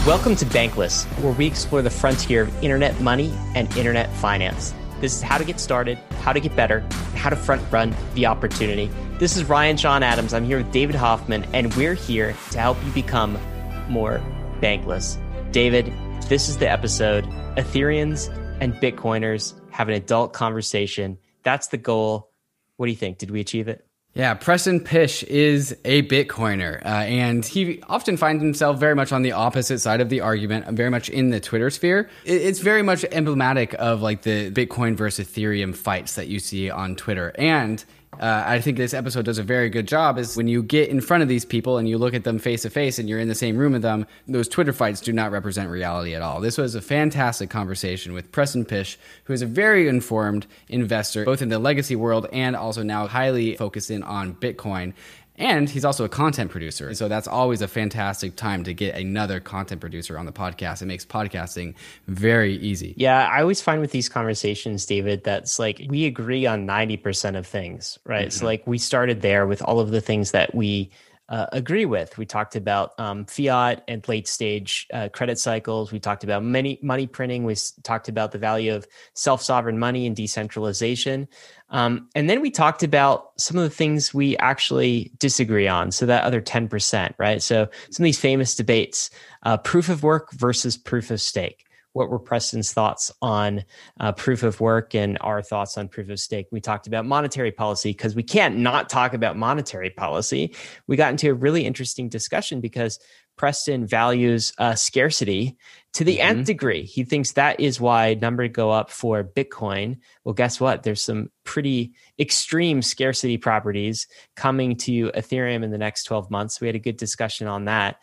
Welcome to Bankless, where we explore the frontier of internet money and internet finance. This is how to get started, how to get better, and how to front run the opportunity. This is Ryan Sean Adams. I'm here with David Hoffman, and we're here to help you become more bankless. David, this is the episode. Ethereans and Bitcoiners have an adult conversation. That's the goal. What do you think? Did we achieve it? Yeah, Preston Pysh is a Bitcoiner, and he often finds himself very much on the opposite side of the argument, very much in the Twitter sphere. It's very much emblematic of like the Bitcoin versus Ethereum fights that you see on Twitter. And I think this episode does a very good job is when you get in front of these people and you look at them face to face and you're in the same room with them, those Twitter fights do not represent reality at all. This was a fantastic conversation with Preston Pysh, who is a very informed investor, both in the legacy world and also now highly focused in on Bitcoin. And he's also a content producer. So that's always a fantastic time to get another content producer on the podcast. It makes podcasting very easy. Yeah, I always find with these conversations, David, that's like we agree on 90% of things, right? So like we started there with all of the things that we agree with. We talked about fiat and late stage credit cycles. We talked about money printing. We talked about the value of self-sovereign money and decentralization. And then we talked about some of the things we actually disagree on. So that other 10%, right? So some of these famous debates, proof of work versus proof of stake. What were Preston's thoughts on proof of work and our thoughts on proof of stake? We talked about monetary policy because we can't not talk about monetary policy. We got into a really interesting discussion because Preston values scarcity to the nth degree. He thinks that is why numbers go up for Bitcoin. Well, guess what? There's some pretty extreme scarcity properties coming to Ethereum in the next 12 months. We had a good discussion on that.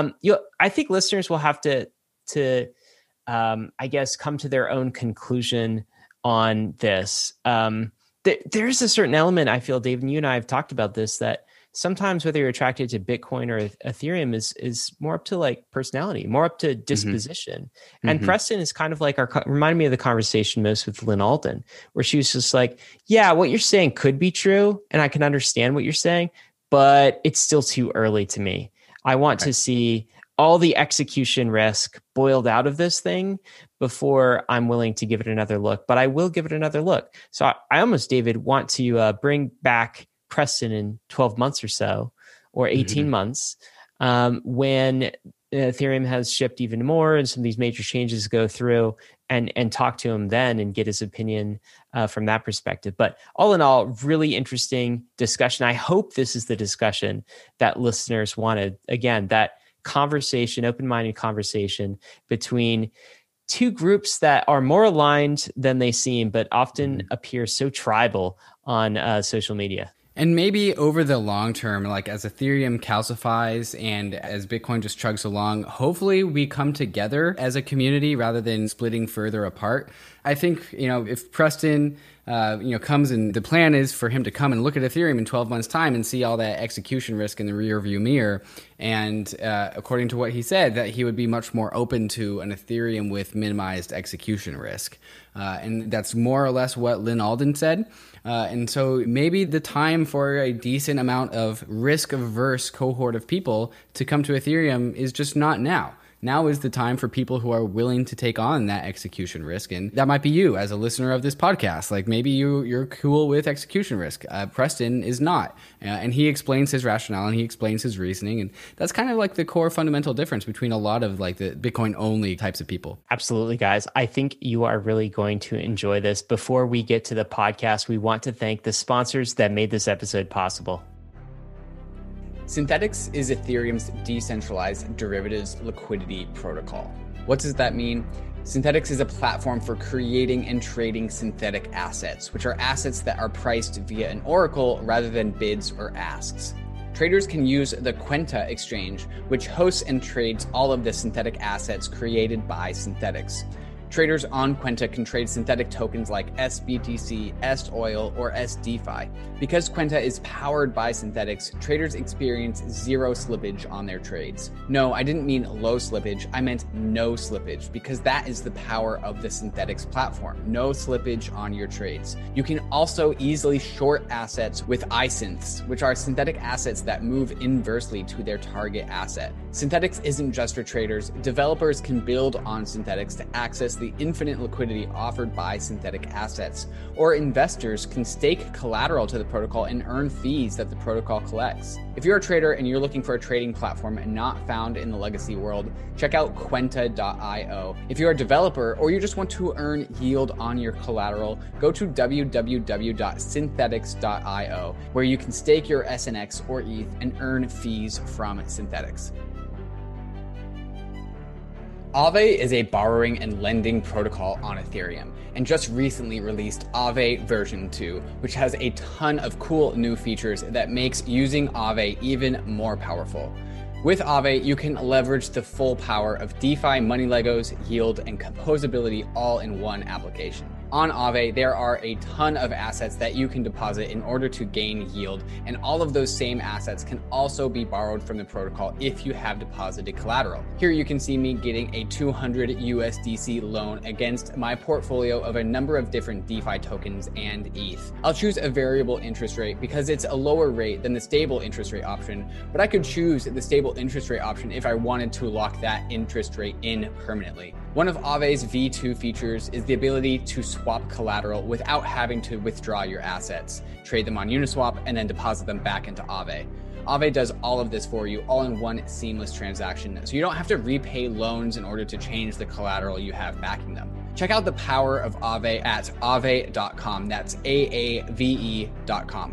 I think listeners will have to I guess, come to their own conclusion on this. There's a certain element, I feel, Dave, and you and I have talked about this, that sometimes whether you're attracted to Bitcoin or Ethereum is more up to like personality, more up to disposition. And Preston is kind of like reminded me of the conversation most with Lynn Alden, where she was just like, yeah, what you're saying could be true, and I can understand what you're saying, but it's still too early to me. I want to see all the execution risk boiled out of this thing before I'm willing to give it another look, but I will give it another look. So I almost, David, want to bring back Preston in 12 months or so, or 18 months, when Ethereum has shipped even more and some of these major changes go through, and talk to him then and get his opinion from that perspective. But all in all, really interesting discussion. I hope this is the discussion that listeners wanted. Again, that conversation, open-minded conversation between two groups that are more aligned than they seem, but often appear so tribal on social media. And maybe over the long term, like as Ethereum calcifies and as Bitcoin just chugs along, hopefully we come together as a community rather than splitting further apart. I think, if Preston, comes and the plan is for him to come and look at Ethereum in 12 months time and see all that execution risk in the rear view mirror. And according to what he said, that he would be much more open to an Ethereum with minimized execution risk. And that's more or less what Lynn Alden said. And so maybe the time for a decent amount of risk-averse cohort of people to come to Ethereum is just not now. Now is the time for people who are willing to take on that execution risk. And that might be you as a listener of this podcast. Like maybe you're cool with execution risk. Preston is not. And he explains his rationale and he explains his reasoning. And that's kind of like the core fundamental difference between a lot of like the Bitcoin only types of people. Absolutely, guys. I think you are really going to enjoy this. Before we get to the podcast, we want to thank the sponsors that made this episode possible. Synthetix is Ethereum's decentralized derivatives liquidity protocol. What does that mean? Synthetix is a platform for creating and trading synthetic assets, which are assets that are priced via an oracle rather than bids or asks. Traders can use the Quenta exchange, which hosts and trades all of the synthetic assets created by Synthetix. Traders on Quenta can trade synthetic tokens like SBTC, SOil, or SDeFi. Because Quenta is powered by synthetics, traders experience zero slippage on their trades. No, I didn't mean low slippage, I meant no slippage, because that is the power of the synthetics platform. No slippage on your trades. You can also easily short assets with iSynths, which are synthetic assets that move inversely to their target asset. Synthetics isn't just for traders. Developers can build on synthetics to access the infinite liquidity offered by synthetic assets, or investors can stake collateral to the protocol and earn fees that the protocol collects. If you're a trader and you're looking for a trading platform not found in the legacy world, check out Quenta.io. If you're a developer or you just want to earn yield on your collateral, go to www.synthetics.io, where you can stake your SNX or ETH and earn fees from Synthetics. Aave is a borrowing and lending protocol on Ethereum, and just recently released Aave version 2, which has a ton of cool new features that makes using Aave even more powerful. With Aave, you can leverage the full power of DeFi, money Legos, yield, and composability all in one application. On Aave, there are a ton of assets that you can deposit in order to gain yield, and all of those same assets can also be borrowed from the protocol if you have deposited collateral. Here you can see me getting a 200 USDC loan against my portfolio of a number of different DeFi tokens and ETH. I'll choose a variable interest rate because it's a lower rate than the stable interest rate option, but I could choose the stable interest rate option if I wanted to lock that interest rate in permanently. One of Aave's V2 features is the ability to swap collateral without having to withdraw your assets, trade them on Uniswap, and then deposit them back into Aave. Aave does all of this for you, all in one seamless transaction, so you don't have to repay loans in order to change the collateral you have backing them. Check out the power of Aave at aave.com. That's AAVE.com.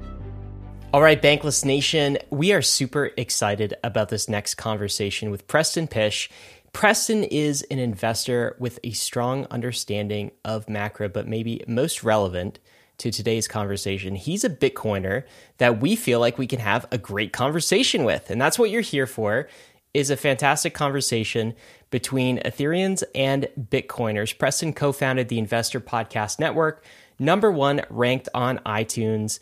All right, Bankless Nation, we are super excited about this next conversation with Preston Pysh. Preston is an investor with a strong understanding of macro, but maybe most relevant to today's conversation, he's a Bitcoiner that we feel like we can have a great conversation with. And that's what you're here for, is a fantastic conversation between Ethereans and Bitcoiners. Preston co-founded the Investor Podcast Network, #1 ranked on iTunes.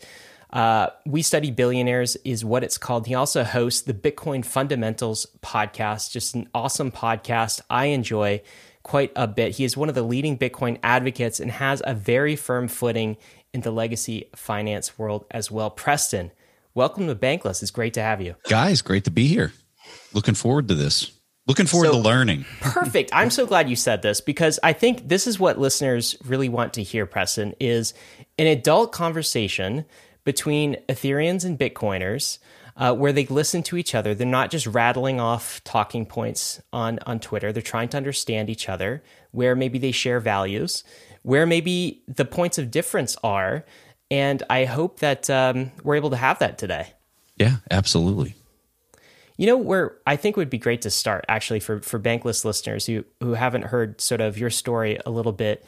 We Study Billionaires is what it's called. He also hosts the Bitcoin Fundamentals podcast, just an awesome podcast I enjoy quite a bit. He is one of the leading Bitcoin advocates and has a very firm footing in the legacy finance world as well. Preston, welcome to Bankless. It's great to have you. Guys, great to be here. Looking forward to this. Looking forward to learning. Perfect. I'm so glad you said this because I think this is what listeners really want to hear, Preston, is an adult conversation between Ethereans and Bitcoiners, where they listen to each other. They're not just rattling off talking points on Twitter. They're trying to understand each other, where maybe they share values, where maybe the points of difference are. And I hope that we're able to have that today. Yeah, absolutely. You know, where I think would be great to start, actually, for Bankless listeners who haven't heard sort of your story a little bit,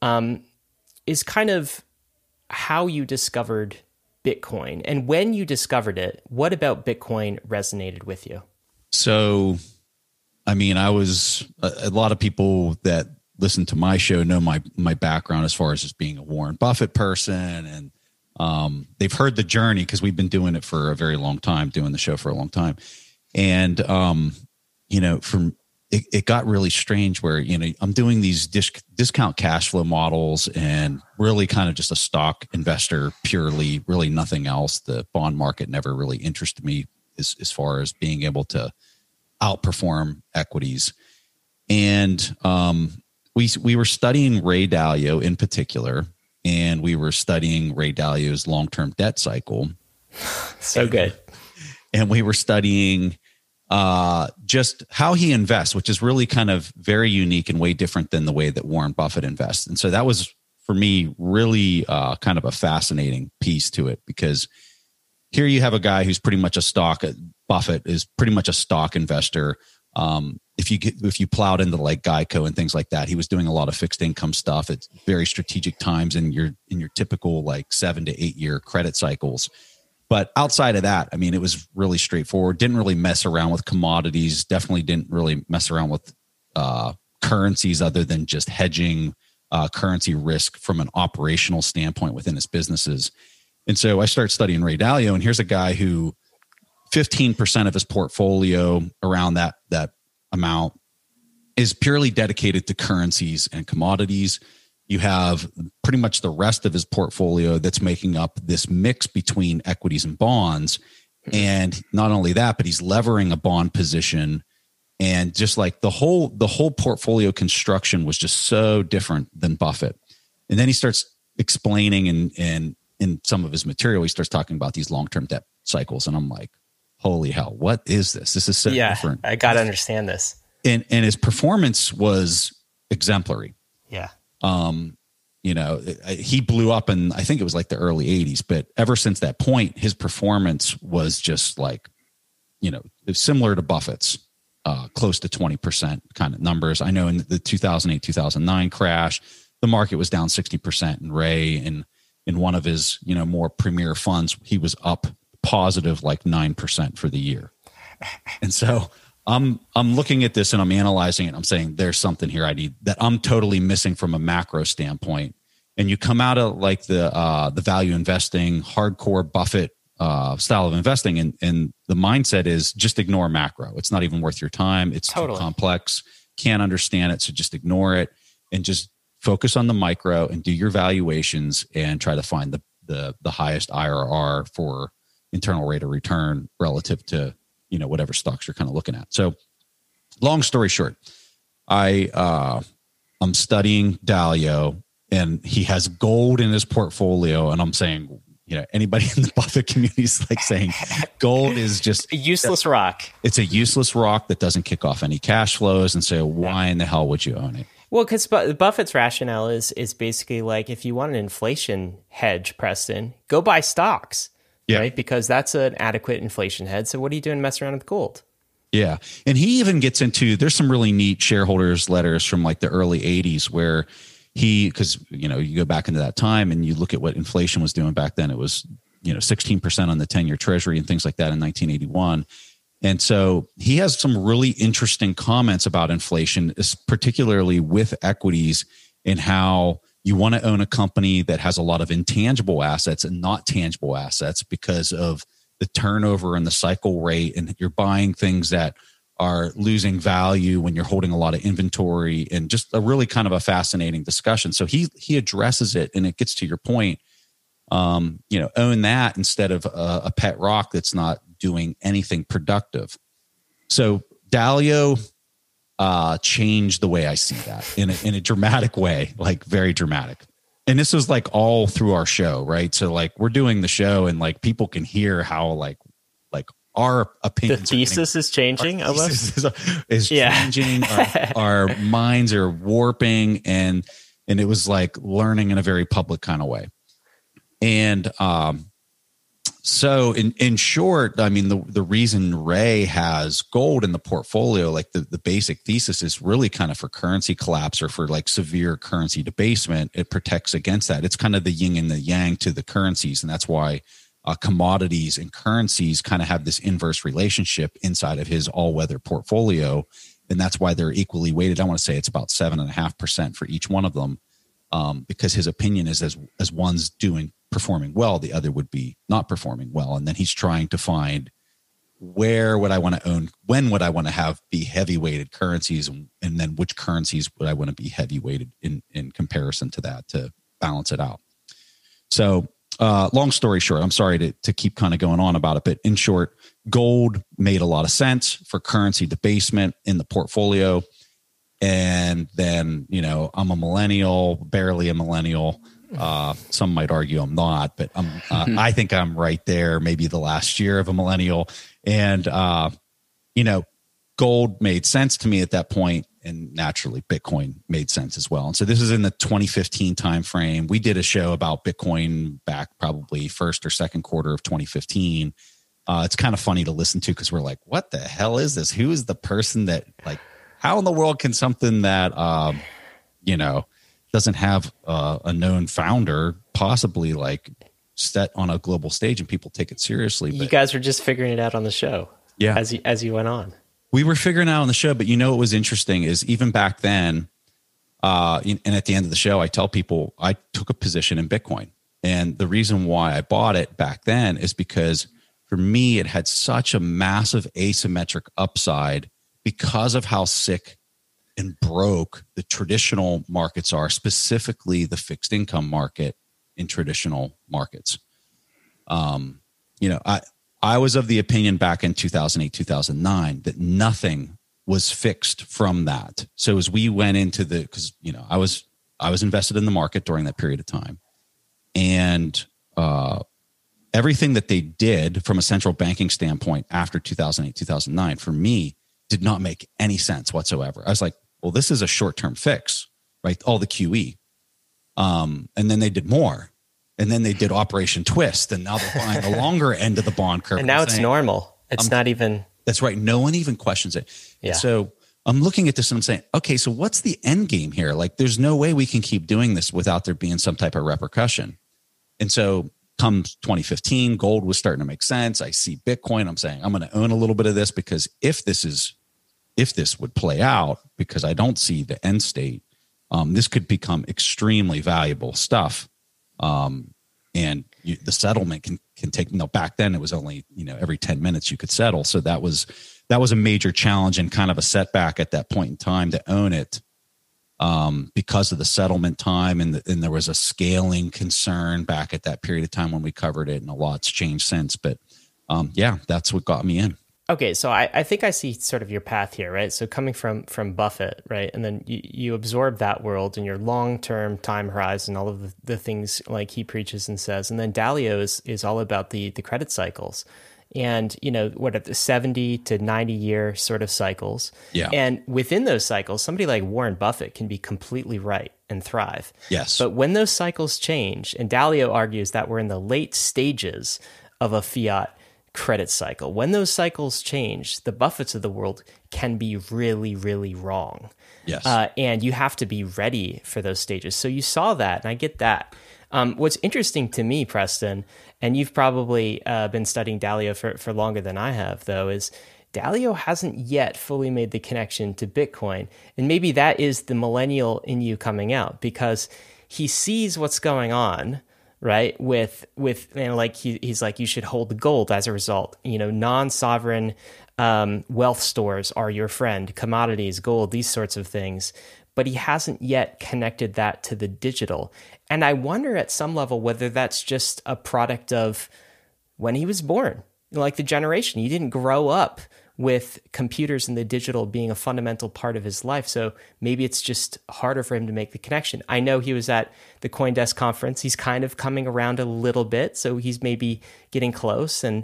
is kind of how you discovered Bitcoin. And when you discovered it, what about Bitcoin resonated with you? So, I mean, I was a lot of people that listen to my show know my background as far as just being a Warren Buffett person. And they've heard the journey because we've been doing it for a very long time, doing the show for a long time. And, you know, it got really strange where, you know, I'm doing these discount cash flow models and really kind of just a stock investor purely, really nothing else. The bond market never really interested me as far as being able to outperform equities. And we were studying Ray Dalio in particular, and we were studying Ray Dalio's long-term debt cycle. So good. And we were studying just how he invests, which is really kind of very unique and way different than the way that Warren Buffett invests. And so that was, for me, really kind of a fascinating piece to it, because here you have a guy who's pretty much Buffett is pretty much a stock investor. If you plowed into like Geico and things like that, he was doing a lot of fixed income stuff at very strategic times in your typical like 7 to 8 year credit cycles. But outside of that, I mean, it was really straightforward. Didn't really mess around with commodities. Definitely didn't really mess around with currencies other than just hedging currency risk from an operational standpoint within his businesses. And so I start studying Ray Dalio, and here's a guy who 15% of his portfolio, around that amount, is purely dedicated to currencies and commodities. You have pretty much the rest of his portfolio that's making up this mix between equities and bonds. And not only that, but he's levering a bond position. And just like the whole portfolio construction was just so different than Buffett. And then he starts explaining, and in some of his material, he starts talking about these long-term debt cycles. And I'm like, holy hell, what is this? This is so different. I got to understand this. And his performance was exemplary. Yeah. He blew up in, I think it was like the early 80s, but ever since that point, his performance was just like, similar to Buffett's, close to 20% kind of numbers. I know in the 2008, 2009 crash, the market was down 60%, and Ray, in one of his, more premier funds, he was up positive like 9% for the year. And so I'm looking at this and I'm analyzing it. And I'm saying there's something here that I'm totally missing from a macro standpoint. And you come out of like the value investing, hardcore Buffett style of investing, and the mindset is just ignore macro. It's not even worth your time. It's too complex. Can't understand it, so just ignore it and just focus on the micro and do your valuations and try to find the highest IRR for internal rate of return relative to whatever stocks you're kind of looking at. So long story short, I'm studying Dalio, and he has gold in his portfolio, and I'm saying, anybody in the Buffett community is like saying gold is just a useless rock. It's a useless rock that doesn't kick off any cash flows. And so why in the hell would you own it? Well, because Buffett's rationale is basically like, if you want an inflation hedge, Preston, go buy stocks. Yeah. Right? Because that's an adequate inflation hedge. So what are you doing messing around with gold? Yeah. And he even gets into, there's some really neat shareholders letters from like the early 80s where because you go back into that time and you look at what inflation was doing back then. It was 16% on the 10-year treasury and things like that in 1981. And so he has some really interesting comments about inflation, particularly with equities, and how you want to own a company that has a lot of intangible assets and not tangible assets because of the turnover and the cycle rate, and you're buying things that are losing value when you're holding a lot of inventory, and just a really kind of a fascinating discussion. So he addresses it, and it gets to your point. Own that instead of a pet rock that's not doing anything productive. So Dalio changed the way I see that in a dramatic way, like very dramatic. And this was like all through our show, right? So like we're doing the show, and like people can hear how like our opinions. The thesis is changing. Our thesis is changing. Our minds are warping, and it was like learning in a very public kind of way. And so in short, I mean, the reason Ray has gold in the portfolio, like the basic thesis is really kind of for currency collapse or for like severe currency debasement. It protects against that. It's kind of the yin and the yang to the currencies. And that's why commodities and currencies kind of have this inverse relationship inside of his all-weather portfolio. And that's why they're equally weighted. I want to say it's about 7.5% for each one of them, because his opinion is as one's performing well, the other would be not performing well. And then he's trying to find where would I want to own, when would I want to be heavy weighted currencies, and then which currencies would I want to be heavy weighted in comparison to that to balance it out. So long story short, I'm sorry to keep kind of going on about it, but in short, gold made a lot of sense for currency debasement in the portfolio. And then, I'm a millennial, barely a millennial. Some might argue I'm not, but I think I'm right there, maybe the last year of a millennial. And, gold made sense to me at that point, and naturally Bitcoin made sense as well. And so this is in the 2015 timeframe. We did a show about Bitcoin back probably first or second quarter of 2015. It's kind of funny to listen to because we're like, what the hell is this? Who is the person that how in the world can something that, doesn't have a known founder possibly set on a global stage and people take it seriously? But you guys were just figuring it out on the show. Yeah. As you went on. We were figuring out on the show, but what was interesting is even back then, and at the end of the show, I tell people I took a position in Bitcoin. And the reason why I bought it back then is because for me, it had such a massive asymmetric upside because of how sick and broke the traditional markets are, specifically the fixed income market in traditional markets. I was of the opinion back in 2008, 2009 that nothing was fixed from that. So as we went into because I was invested in the market during that period of time, and everything that they did from a central banking standpoint after 2008, 2009 for me did not make any sense whatsoever. I was like, well, this is a short-term fix, right? All the QE. And then they did more. And then they did Operation Twist. And now they're buying the longer end of the bond curve. And now it's normal. It's not even. That's right. No one even questions it. Yeah. So I'm looking at this and I'm saying, okay, so what's the end game here? Like, there's no way we can keep doing this without there being some type of repercussion. And so come 2015, gold was starting to make sense. I see Bitcoin. I'm saying, I'm going to own a little bit of this because if this would play out, because I don't see the end state, this could become extremely valuable stuff. And the settlement can take, back then it was only, every 10 minutes you could settle. So that was a major challenge and kind of a setback at that point in time to own it, because of the settlement time. And there was a scaling concern back at that period of time when we covered it, and a lot's changed since. But that's what got me in. Okay, so I think I see sort of your path here, right? So coming from Buffett, right? And then you absorb that world and your long-term time horizon, all of the things like he preaches and says. And then Dalio is all about the credit cycles. And, at the 70 to 90 year sort of cycles. Yeah. And within those cycles, somebody like Warren Buffett can be completely right and thrive. Yes. But when those cycles change, and Dalio argues that we're in the late stages of a fiat credit cycle. When those cycles change, the Buffetts of the world can be really, really wrong. Yes. And you have to be ready for those stages. So you saw that, and I get that. What's interesting to me, Preston, and you've probably been studying Dalio for longer than I have, though, is Dalio hasn't yet fully made the connection to Bitcoin. And maybe that is the millennial in you coming out, because he sees what's going on, right? With he's like, you should hold the gold as a result. Non-sovereign wealth stores are your friend, commodities, gold, these sorts of things. But he hasn't yet connected that to the digital. And I wonder at some level whether that's just a product of when he was born, like the generation. He didn't grow up with computers and the digital being a fundamental part of his life. So maybe it's just harder for him to make the connection. I know he was at the CoinDesk conference. He's kind of coming around a little bit, so he's maybe getting close. And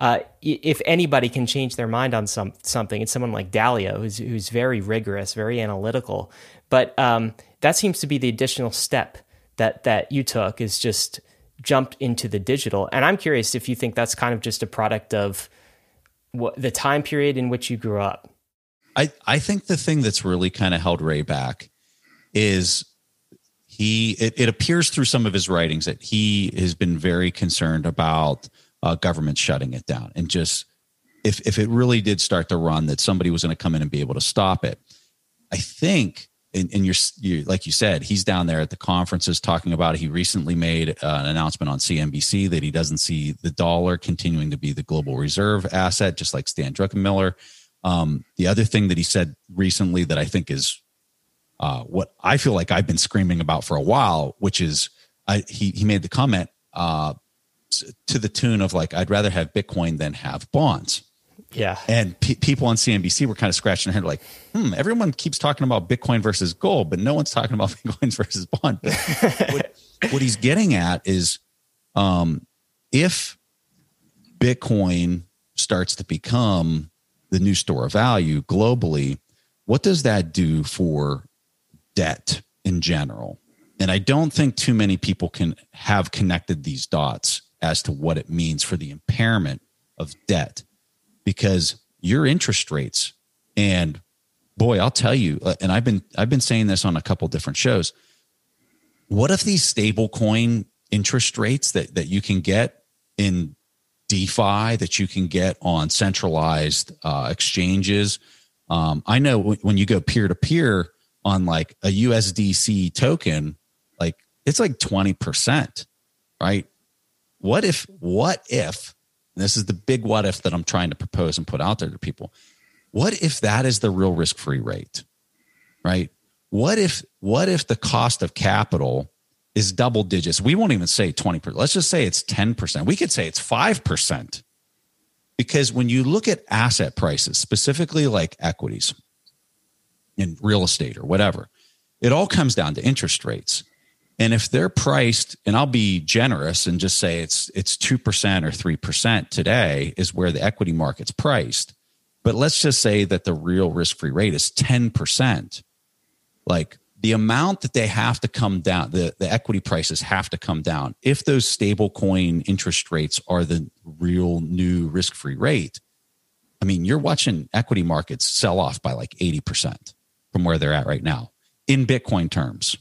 if anybody can change their mind on something, it's someone like Dalio, who's very rigorous, very analytical. But that seems to be the additional step that you took, is just jumped into the digital. And I'm curious if you think that's kind of just a product of the time period in which you grew up. I think the thing that's really kind of held Ray back is it appears through some of his writings that he has been very concerned about government shutting it down, and just if it really did start to run, that somebody was going to come in and be able to stop it. I think, and you're like you said, he's down there at the conferences talking about it. He recently made an announcement on CNBC that he doesn't see the dollar continuing to be the global reserve asset, just like Stan Druckenmiller. The other thing that he said recently that I think is what I feel like I've been screaming about for a while, which is he made the comment to the tune of like, I'd rather have Bitcoin than have bonds. Yeah. And people on CNBC were kind of scratching their head like, everyone keeps talking about Bitcoin versus gold, but no one's talking about Bitcoin versus bond. What he's getting at is if Bitcoin starts to become the new store of value globally, what does that do for debt in general? And I don't think too many people can have connected these dots as to what it means for the impairment of debt, because your interest rates, and boy, I'll tell you, and I've been saying this on a couple different shows. What if these stable coin interest rates that you can get in DeFi that you can get on centralized exchanges. I know when you go peer to peer on like a USDC token, like it's like 20%, right? What if, and this is the big what if that I'm trying to propose and put out there to people. What if that is the real risk-free rate, right? What if the cost of capital is double digits? We won't even say 20%. Let's just say it's 10%. We could say it's 5%. Because when you look at asset prices, specifically like equities in real estate or whatever, it all comes down to interest rates. And if they're priced, and I'll be generous and just say it's 2% or 3% today is where the equity market's priced. But let's just say that the real risk-free rate is 10%. Like the amount that they have to come down, the equity prices have to come down. If those stable coin interest rates are the real new risk-free rate, I mean, you're watching equity markets sell off by like 80% from where they're at right now in Bitcoin terms.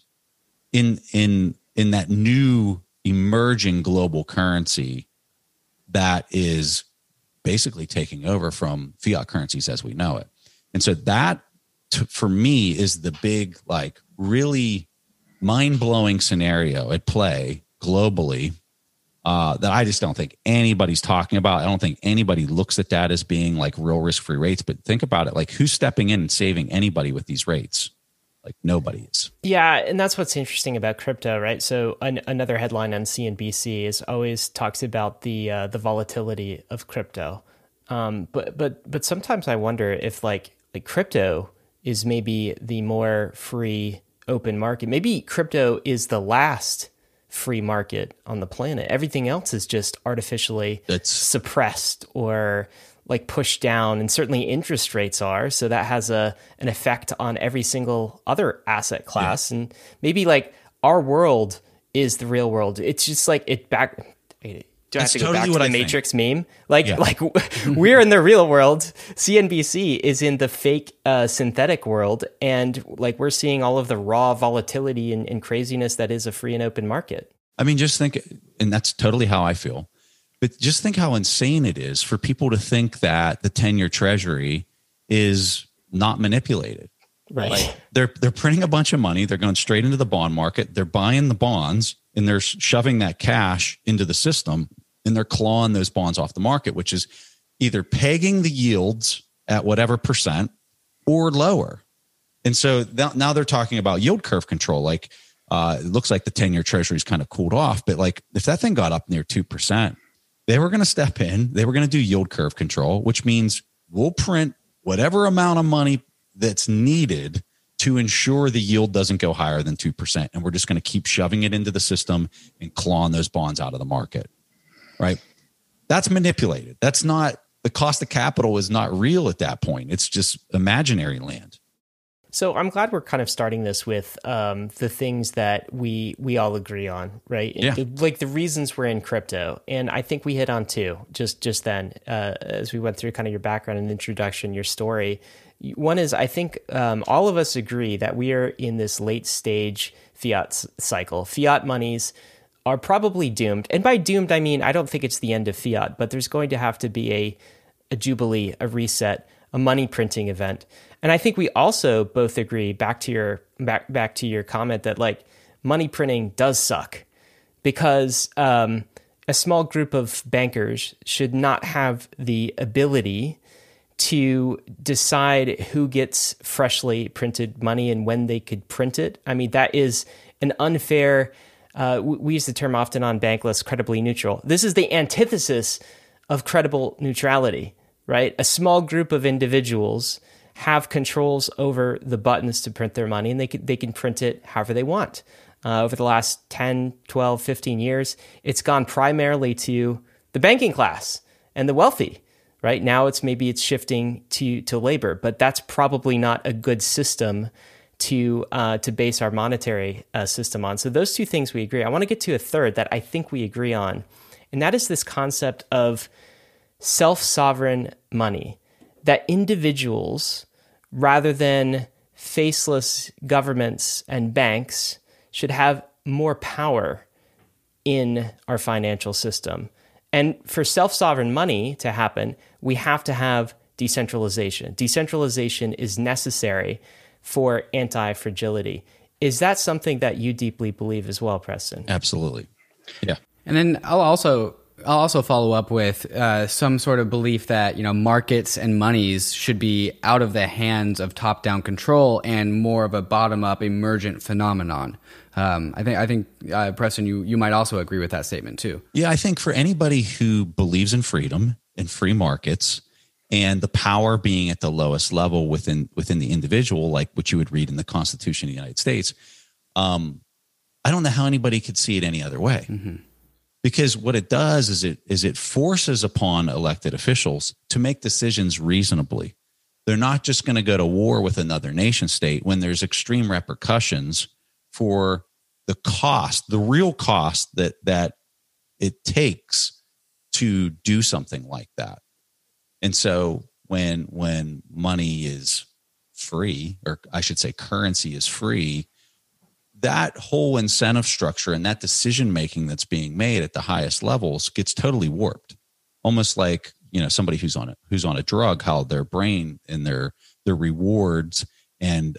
In that new emerging global currency that is basically taking over from fiat currencies as we know it. And so that, for me, is the big, like, really mind-blowing scenario at play globally that I just don't think anybody's talking about. I don't think anybody looks at that as being like real risk-free rates. But think about it, like who's stepping in and saving anybody with these rates? Like nobody is. Yeah, and that's what's interesting about crypto, right? So another headline on CNBC is always talks about the volatility of crypto. But sometimes I wonder if like crypto is maybe the more free open market. Maybe crypto is the last free market on the planet. Everything else is just artificially suppressed or like pushed down, and certainly interest rates are. So that has an effect on every single other asset class. Yeah. And maybe like our world is the real world. It's just like it back. Do I have to go back to the Matrix meme? Like we're in the real world. CNBC is in the fake synthetic world. And like we're seeing all of the raw volatility and craziness that is a free and open market. I mean, just think, and that's totally how I feel. But just think how insane it is for people to think that the 10-year treasury is not manipulated. Right. Like they're printing a bunch of money. They're going straight into the bond market. They're buying the bonds and they're shoving that cash into the system and they're clawing those bonds off the market, which is either pegging the yields at whatever percent or lower. And so now they're talking about yield curve control. Like it looks like the 10-year treasury's kind of cooled off. But like if that thing got up near 2%, they were going to step in. They were going to do yield curve control, which means we'll print whatever amount of money that's needed to ensure the yield doesn't go higher than 2%. And we're just going to keep shoving it into the system and clawing those bonds out of the market, right? That's manipulated. That's not, the cost of capital is not real at that point. It's just imaginary land. So I'm glad we're kind of starting this with the things that we all agree on, right? Yeah. Like the reasons we're in crypto. And I think we hit on two just then as we went through kind of your background and introduction, your story. One is I think all of us agree that we are in this late stage fiat cycle. Fiat monies are probably doomed. And by doomed, I mean, I don't think it's the end of fiat, but there's going to have to be a jubilee, a reset, a money printing event. And I think we also both agree back to your comment that like money printing does suck because a small group of bankers should not have the ability to decide who gets freshly printed money and when they could print it. I mean, that is an unfair, we use the term often on Bankless, credibly neutral. This is the antithesis of credible neutrality, right? A small group of individuals have controls over the buttons to print their money, and they can print it however they want. Over the last 10, 12, 15 years, it's gone primarily to the banking class and the wealthy. Right now, it's shifting to labor, but that's probably not a good system to base our monetary system on. So those two things we agree. I want to get to a third that I think we agree on, and that is this concept of self-sovereign money. That individuals, rather than faceless governments and banks, should have more power in our financial system. And for self-sovereign money to happen, we have to have decentralization. Decentralization is necessary for anti-fragility. Is that something that you deeply believe as well, Preston? Absolutely. Yeah. And then I'll also follow up with some sort of belief that, you know, markets and monies should be out of the hands of top-down control and more of a bottom-up emergent phenomenon. I think Preston, you might also agree with that statement too. Yeah, I think for anybody who believes in freedom and free markets and the power being at the lowest level within the individual, like what you would read in the Constitution of the United States, I don't know how anybody could see it any other way. Mm-hmm. Because what it does is it forces upon elected officials to make decisions reasonably. They're not just going to go to war with another nation state when there's extreme repercussions for the cost, the real cost that it takes to do something like that. And so when money is free, or I should say currency is free, that whole incentive structure and that decision making that's being made at the highest levels gets totally warped. Almost like, you know, somebody who's on a drug, how their brain and their rewards and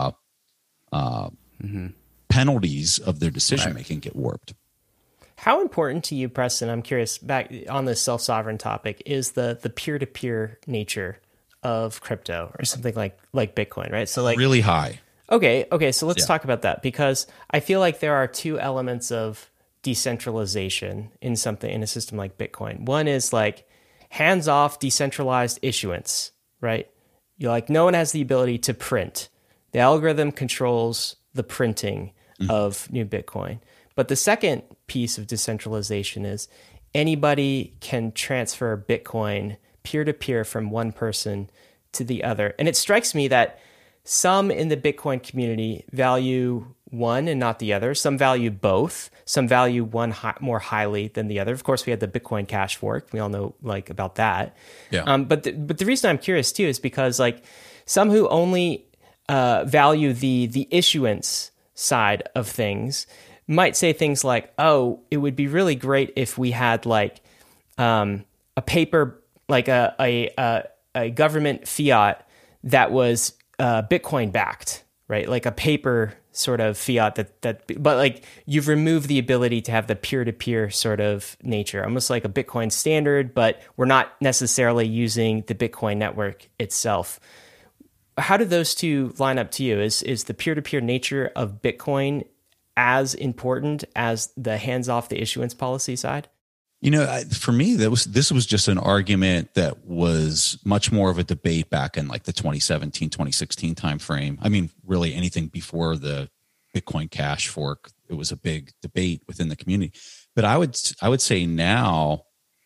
penalties of their decision making get warped. How important to you, Preston, I'm curious, back on this self-sovereign topic, is the peer-to-peer nature of crypto or something like Bitcoin, right? So like really high. Okay. So let's talk about that, because I feel like there are two elements of decentralization in a system like Bitcoin. One is like hands-off decentralized issuance, right? You're like, no one has the ability to print. The algorithm controls the printing of new Bitcoin. But the second piece of decentralization is anybody can transfer Bitcoin peer-to-peer from one person to the other. And it strikes me that some in the Bitcoin community value one and not the other. Some value both. Some value one more highly than the other. Of course, we had the Bitcoin Cash fork. We all know like about that. Yeah. But the reason I'm curious too is because like some who only value the issuance side of things might say things like, "Oh, it would be really great if we had like a paper, like a government fiat that was Bitcoin backed, right? Like a paper sort of fiat but like you've removed the ability to have the peer-to-peer sort of nature, almost like a Bitcoin standard, but we're not necessarily using the Bitcoin network itself." How do those two line up to you? Is the peer-to-peer nature of Bitcoin as important as the hands-off the issuance policy side? You know, for me, this was just an argument that was much more of a debate back in like the 2017, 2016 timeframe. I mean, really anything before the Bitcoin Cash fork, it was a big debate within the community. But I would say now,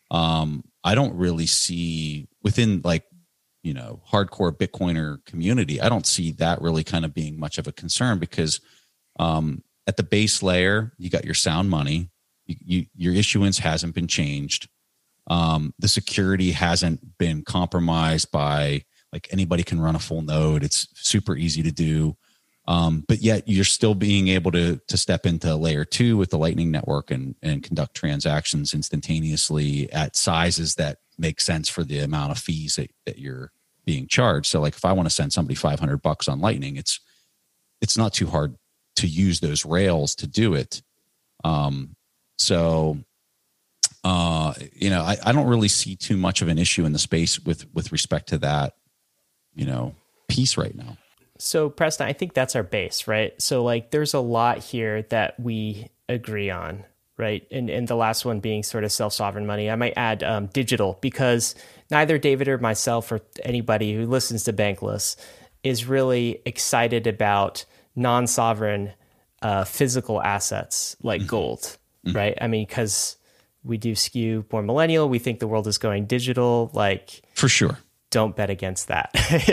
I don't really see within like, you know, hardcore Bitcoiner community, I don't see that really kind of being much of a concern because at the base layer, you got your sound money. Your issuance hasn't been changed. The security hasn't been compromised by like anybody can run a full node. It's super easy to do. But yet you're still being able to step into layer 2 with the Lightning Network and conduct transactions instantaneously at sizes that make sense for the amount of fees that you're being charged. So like if I want to send somebody $500 on Lightning, it's not too hard to use those rails to do it. So, you know, I don't really see too much of an issue in the space with respect to that, you know, piece right now. So Preston, I think that's our base, right? So like there's a lot here that we agree on, right? And the last one being sort of self-sovereign money. I might add digital, because neither David or myself or anybody who listens to Bankless is really excited about non-sovereign physical assets like gold. Right. I mean, because we do skew more millennial. We think the world is going digital. Like, for sure. Don't bet against that.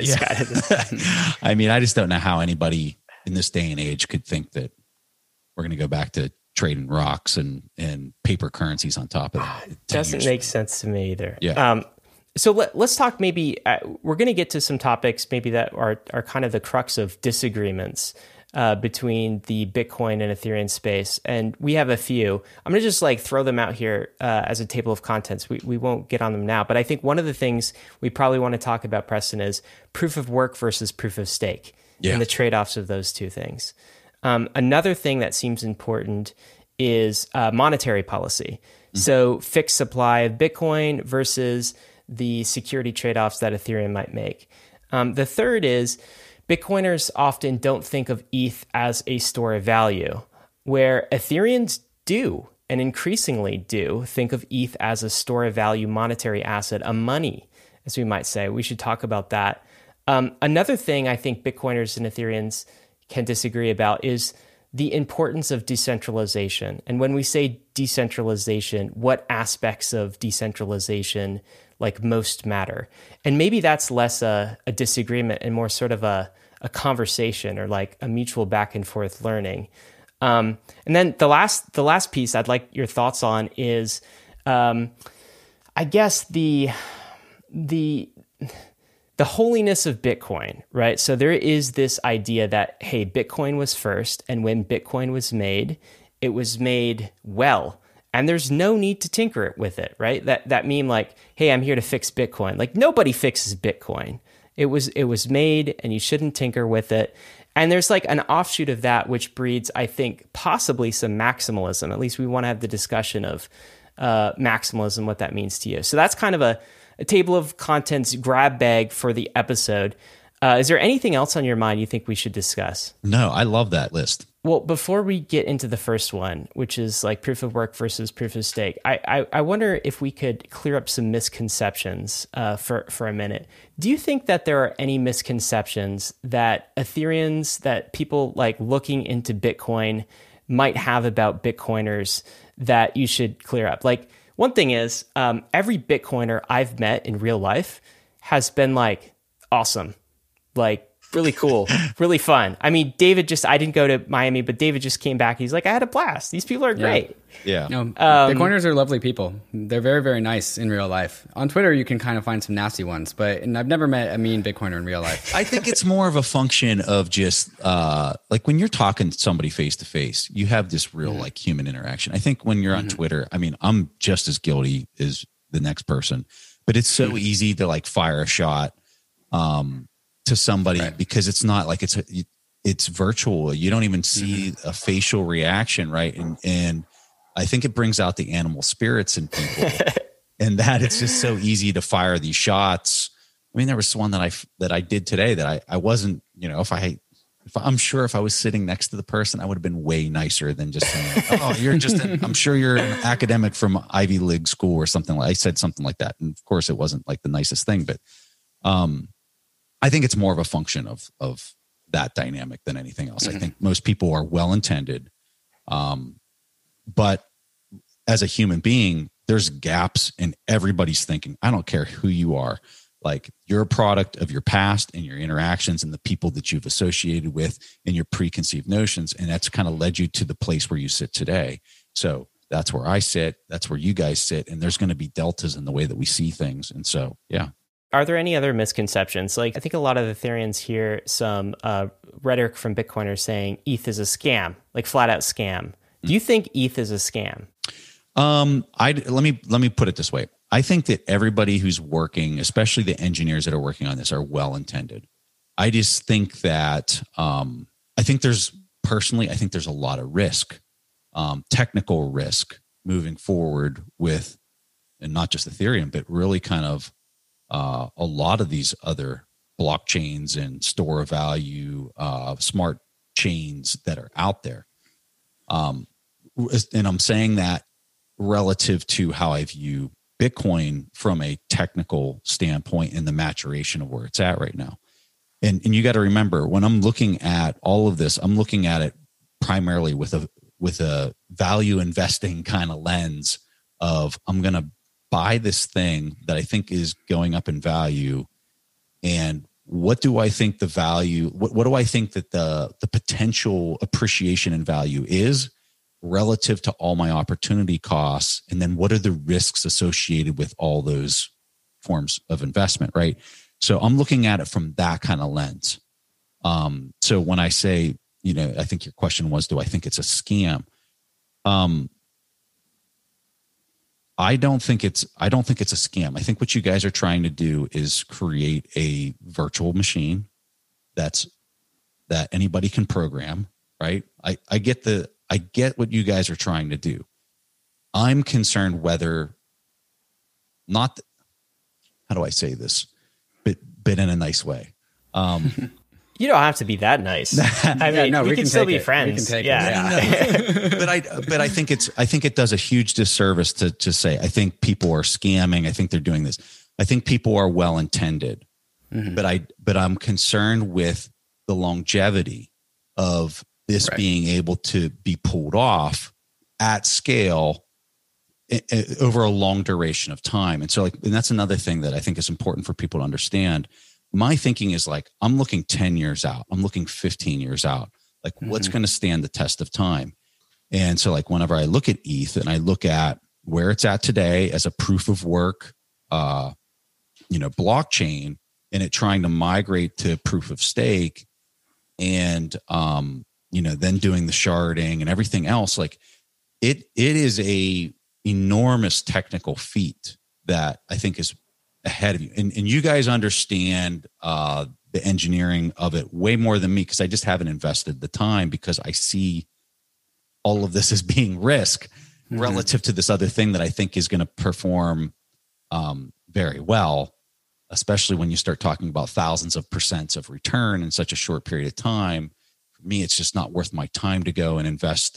I mean, I just don't know how anybody in this day and age could think that we're going to go back to trading rocks and paper currencies on top of that. It doesn't make sense to me either. Yeah. So let's talk maybe, we're going to get to some topics maybe that are kind of the crux of disagreements between the Bitcoin and Ethereum space, and we have a few. I'm going to just like throw them out here as a table of contents. We won't get on them now, but I think one of the things we probably want to talk about, Preston, is proof of work versus proof of stake and the trade-offs of those two things. Another thing that seems important is monetary policy. So fixed supply of Bitcoin versus the security trade-offs that Ethereum might make. The third is Bitcoiners often don't think of ETH as a store of value, where Ethereans do, and increasingly do, think of ETH as a store of value monetary asset, a money, as we might say. We should talk about that. Another thing I think Bitcoiners and Ethereans can disagree about is the importance of decentralization. And when we say decentralization, what aspects of decentralization like most matter? And maybe that's less a disagreement and more sort of a conversation or like a mutual back and forth learning. And then the last piece I'd like your thoughts on is, I guess the holiness of Bitcoin, right? So there is this idea that, hey, Bitcoin was first, and when Bitcoin was made, it was made well, and there's no need to tinker with it, right? That meme like, hey, I'm here to fix Bitcoin. Like nobody fixes Bitcoin. It was made, and you shouldn't tinker with it. And there's like an offshoot of that, which breeds, I think, possibly some maximalism. At least we want to have the discussion of maximalism, what that means to you. So that's kind of a table of contents grab bag for the episode. Is there anything else on your mind you think we should discuss? No, I love that list. Well, before we get into the first one, which is like proof of work versus proof of stake, I wonder if we could clear up some misconceptions for a minute. Do you think that there are any misconceptions that Ethereans, that people like looking into Bitcoin might have about Bitcoiners that you should clear up? Like one thing is, every Bitcoiner I've met in real life has been like awesome, like really cool, really fun. I mean, I didn't go to Miami, but David just came back. He's like, I had a blast. These people are great. Yeah. No, Bitcoiners are lovely people. They're very, very nice in real life. On Twitter, you can kind of find some nasty ones, and I've never met a mean Bitcoiner in real life. I think it's more of a function of just like when you're talking to somebody face to face, you have this real like human interaction. I think when you're on Twitter, I mean, I'm just as guilty as the next person, but it's so easy to like fire a shot to somebody because it's not like it's virtual. You don't even see a facial reaction, right? And I think it brings out the animal spirits in people, and that it's just so easy to fire these shots. I mean, there was one that I did today that I wasn't, I'm sure if I was sitting next to the person, I would have been way nicer than just saying, "Oh, you're just," I'm sure you're an academic from Ivy League school or something. I said something like that, and of course, it wasn't like the nicest thing, but I think it's more of a function of that dynamic than anything else. I think most people are well-intended. But as a human being, there's gaps in everybody's thinking. I don't care who you are. Like you're a product of your past and your interactions and the people that you've associated with and your preconceived notions. And that's kind of led you to the place where you sit today. So that's where I sit. That's where you guys sit. And there's going to be deltas in the way that we see things. And so, yeah. Are there any other misconceptions? Like, I think a lot of Ethereans hear some rhetoric from Bitcoiners saying ETH is a scam, like flat out scam. Do you think ETH is a scam? Let me put it this way. I think that everybody who's working, especially the engineers that are working on this, are well-intended. I just think that I think there's a lot of risk, technical risk moving forward with, and not just Ethereum, but really kind of a lot of these other blockchains and store of value, smart chains that are out there. And I'm saying that relative to how I view Bitcoin from a technical standpoint and the maturation of where it's at right now. And you got to remember, when I'm looking at all of this, I'm looking at it primarily with a value investing kind of lens of, I'm going to buy this thing that I think is going up in value. And what do I think the value, what do I think that the potential appreciation in value is relative to all my opportunity costs? And then what are the risks associated with all those forms of investment, right? So I'm looking at it from that kind of lens. So when I say I think your question was, do I think it's a scam? I don't think it's a scam. I think what you guys are trying to do is create a virtual machine that anybody can program, right? I get what you guys are trying to do. I'm concerned whether not, how do I say this, but in a a way. You don't have to be that nice. I mean, we can still be friends. We can take it. But I think it does a huge disservice to say, I think people are scamming. I think they're doing this. I think people are well intended, but I'm concerned with the longevity of this being able to be pulled off at scale over a long duration of time. And so and that's another thing that I think is important for people to understand. My thinking is like, I'm looking 10 years out. I'm looking 15 years out. Like what's going to stand the test of time? And so like whenever I look at ETH and I look at where it's at today as a proof of work, blockchain, and it trying to migrate to proof of stake and, then doing the sharding and everything else, like it is a enormous technical feat that I think is ahead of you. And you guys understand the engineering of it way more than me because I just haven't invested the time because I see all of this as being risk relative to this other thing that I think is going to perform very well, especially when you start talking about thousands of % of return in such a short period of time. For me, it's just not worth my time to go and invest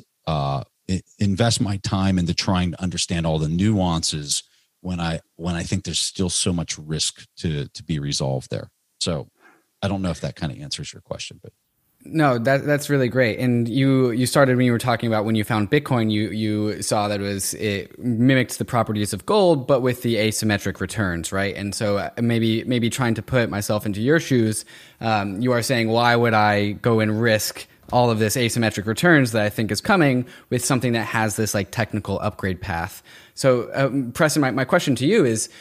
my time into trying to understand all the nuances when I think there's still so much risk to be resolved there. So I don't know if that kind of answers your question, but no, that's really great. And you started when you were talking about when you found Bitcoin, you saw that it mimicked the properties of gold, but with the asymmetric returns, right? And so maybe trying to put myself into your shoes, you are saying, why would I go and risk all of this asymmetric returns that I think is coming with something that has this like technical upgrade path? So Preston, my question to you is,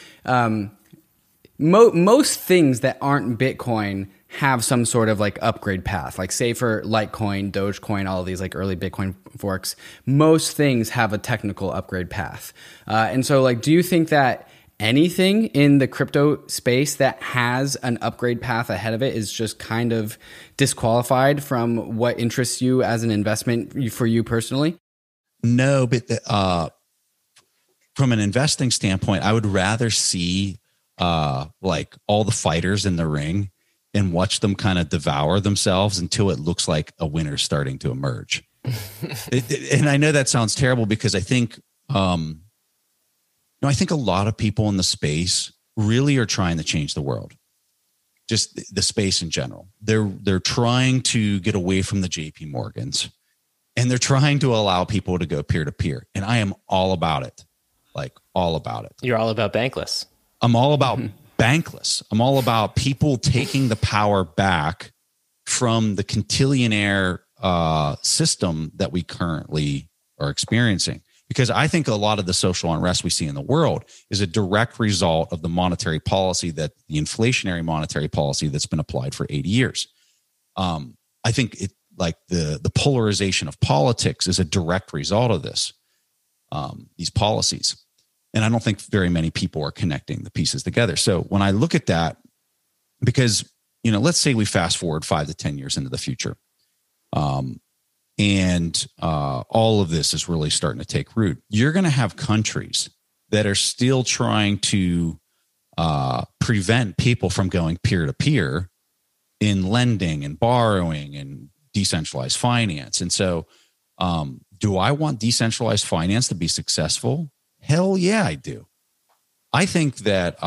most things that aren't Bitcoin have some sort of like upgrade path, like say for Litecoin, Dogecoin, all of these like early Bitcoin forks, most things have a technical upgrade path. And so like, do you think that anything in the crypto space that has an upgrade path ahead of it is just kind of disqualified from what interests you as an investment for you personally? No, but from an investing standpoint, I would rather see like all the fighters in the ring and watch them kind of devour themselves until it looks like a winner's starting to emerge. And I know that sounds terrible because I think, I think a lot of people in the space really are trying to change the world, just the space in general. They're trying to get away from the JP Morgans and they're trying to allow people to go peer to peer. And I am all about it, like all about it. You're all about bankless. I'm all about bankless. I'm all about people taking the power back from the quintillionaire system that we currently are experiencing. Because I think a lot of the social unrest we see in the world is a direct result of the monetary policy the inflationary monetary policy that's been applied for 80 years. I think the polarization of politics is a direct result of this, these policies. And I don't think very many people are connecting the pieces together. So when I look at that, because, let's say we fast forward 5 to 10 years into the future, and all of this is really starting to take root, you're going to have countries that are still trying to prevent people from going peer to peer in lending and borrowing and decentralized finance. And so do I want decentralized finance to be successful? Hell yeah, I do. I think that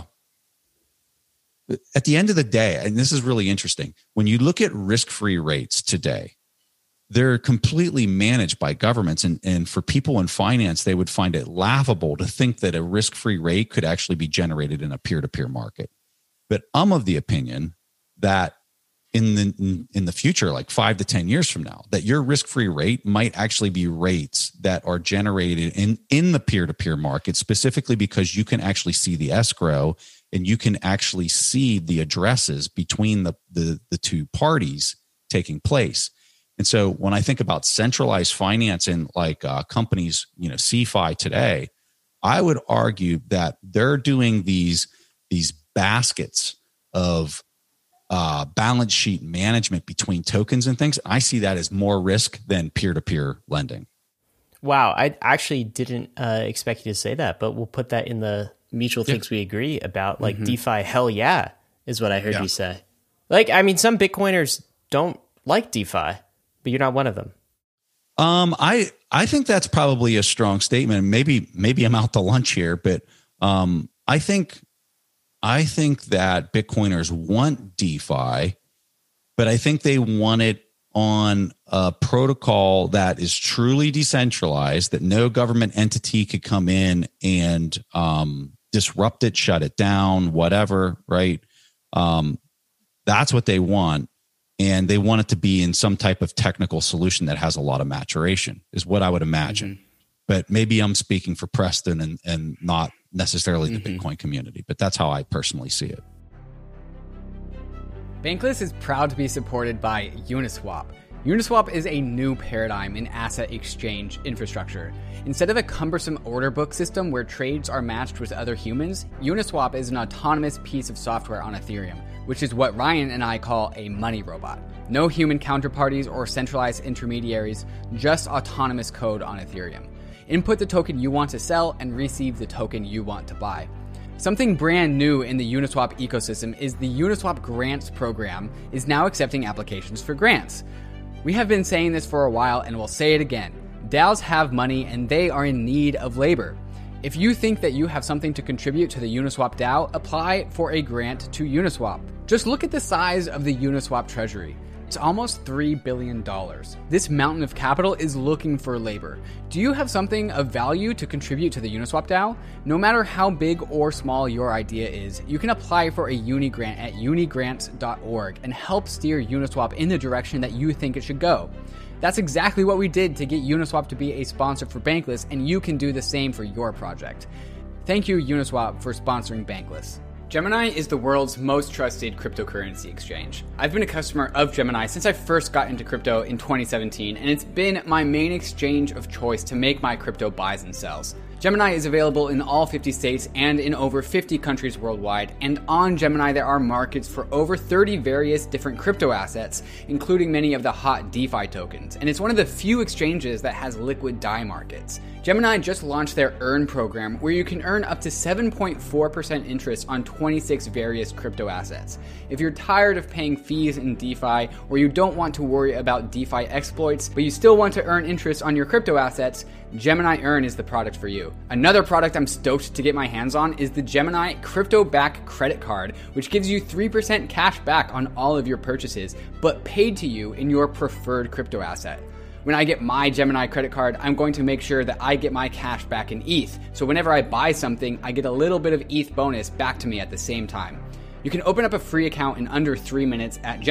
at the end of the day, and this is really interesting, when you look at risk-free rates today, they're completely managed by governments. And for people in finance, they would find it laughable to think that a risk-free rate could actually be generated in a peer-to-peer market. But I'm of the opinion that in the future, like 5 to 10 years from now, that your risk-free rate might actually be rates that are generated in the peer-to-peer market, specifically because you can actually see the escrow and you can actually see the addresses between the two parties taking place. And so when I think about centralized finance in like companies, CeFi today, I would argue that they're doing these baskets of balance sheet management between tokens and things. I see that as more risk than peer-to-peer lending. Wow, I actually didn't expect you to say that, but we'll put that in the mutual things we agree about, like DeFi. Hell yeah, is what I heard you say. Like, I mean, some Bitcoiners don't like DeFi, but you're not one of them. I think that's probably a strong statement. Maybe I'm out to lunch here, but I think that Bitcoiners want DeFi, but I think they want it on a protocol that is truly decentralized, that no government entity could come in and disrupt it, shut it down, whatever, right? That's what they want. And they want it to be in some type of technical solution that has a lot of maturation, is what I would imagine. Mm-hmm. But maybe I'm speaking for Preston and not necessarily the Bitcoin community, but that's how I personally see it. Bankless is proud to be supported by Uniswap. Uniswap is a new paradigm in asset exchange infrastructure. Instead of a cumbersome order book system where trades are matched with other humans, Uniswap is an autonomous piece of software on Ethereum, which is what Ryan and I call a money robot. No human counterparties or centralized intermediaries, just autonomous code on Ethereum. Input the token you want to sell and receive the token you want to buy. Something brand new in the Uniswap ecosystem is the Uniswap Grants program is now accepting applications for grants. We have been saying this for a while and we'll say it again. DAOs have money and they are in need of labor. If you think that you have something to contribute to the Uniswap DAO, apply for a grant to Uniswap. Just look at the size of the Uniswap treasury. It's almost $3 billion. This mountain of capital is looking for labor. Do you have something of value to contribute to the Uniswap DAO? No matter how big or small your idea is, you can apply for a uni grant at unigrants.org and help steer Uniswap in the direction that you think it should go. That's exactly what we did to get Uniswap to be a sponsor for Bankless, and you can do the same for your project. Thank you, Uniswap, for sponsoring Bankless. Gemini is the world's most trusted cryptocurrency exchange. I've been a customer of Gemini since I first got into crypto in 2017, and it's been my main exchange of choice to make my crypto buys and sells. Gemini is available in all 50 states and in over 50 countries worldwide, and on Gemini there are markets for over 30 various different crypto assets, including many of the hot DeFi tokens, and it's one of the few exchanges that has liquid DAI markets. Gemini just launched their Earn program, where you can earn up to 7.4% interest on 26 various crypto assets. If you're tired of paying fees in DeFi, or you don't want to worry about DeFi exploits, but you still want to earn interest on your crypto assets, Gemini Earn is the product for you. Another product I'm stoked to get my hands on is the Gemini Crypto Back Credit Card, which gives you 3% cash back on all of your purchases, but paid to you in your preferred crypto asset. When I get my Gemini credit card, I'm going to make sure that I get my cash back in ETH. So whenever I buy something, I get a little bit of ETH bonus back to me at the same time. You can open up a free account in under 3 minutes at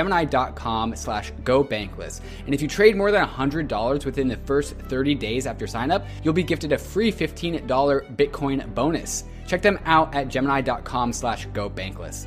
gemini.com/gobankless. And if you trade more than $100 within the first 30 days after sign up, you'll be gifted a free $15 Bitcoin bonus. Check them out at gemini.com/gobankless.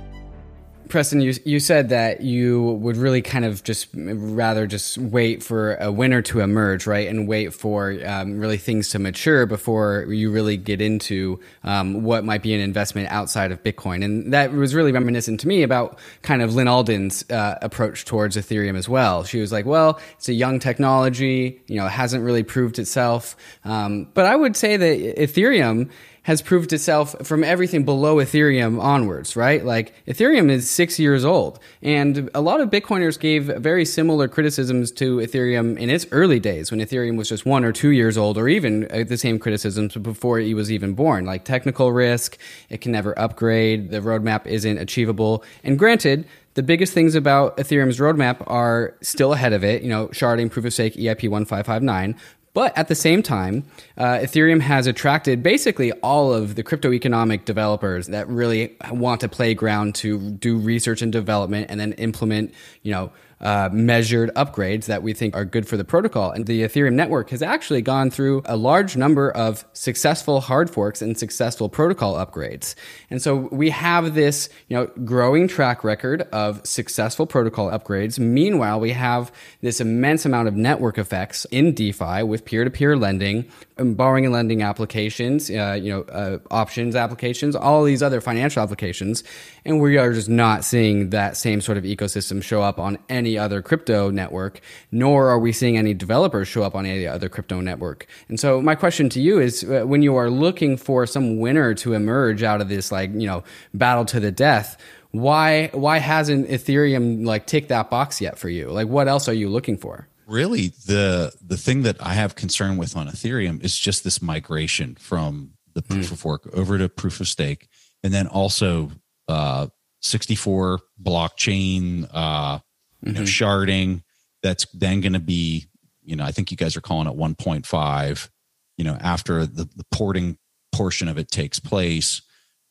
Preston, you said that you would really kind of rather wait for a winner to emerge, right? And wait for really things to mature before you really get into what might be an investment outside of Bitcoin. And that was really reminiscent to me about kind of Lynn Alden's approach towards Ethereum as well. She was like, well, it's a young technology, it hasn't really proved itself. But I would say that Ethereum has proved itself from everything below Ethereum onwards, right? Like Ethereum is 6 years old, and a lot of Bitcoiners gave very similar criticisms to Ethereum in its early days when Ethereum was just 1 or 2 years old, or even the same criticisms before it was even born, like technical risk, it can never upgrade, the roadmap isn't achievable. And granted, the biggest things about Ethereum's roadmap are still ahead of it, sharding, proof of stake, EIP 1559. But at the same time, Ethereum has attracted basically all of the crypto economic developers that really want a playground to do research and development and then implement, measured upgrades that we think are good for the protocol. And the Ethereum network has actually gone through a large number of successful hard forks and successful protocol upgrades. And so we have this, growing track record of successful protocol upgrades. Meanwhile, we have this immense amount of network effects in DeFi with peer-to-peer lending, borrowing and lending applications, options applications, all these other financial applications. And we are just not seeing that same sort of ecosystem show up on any other crypto network, nor are we seeing any developers show up on any other crypto network. And so my question to you is, when you are looking for some winner to emerge out of this, battle to the death, why hasn't Ethereum ticked that box yet for you? What else are you looking for? Really, the thing that I have concern with on Ethereum is just this migration from the proof of work over to proof of stake, and then also 64 blockchain sharding. That's then going to be, I think you guys are calling it 1.5. After the porting portion of it takes place.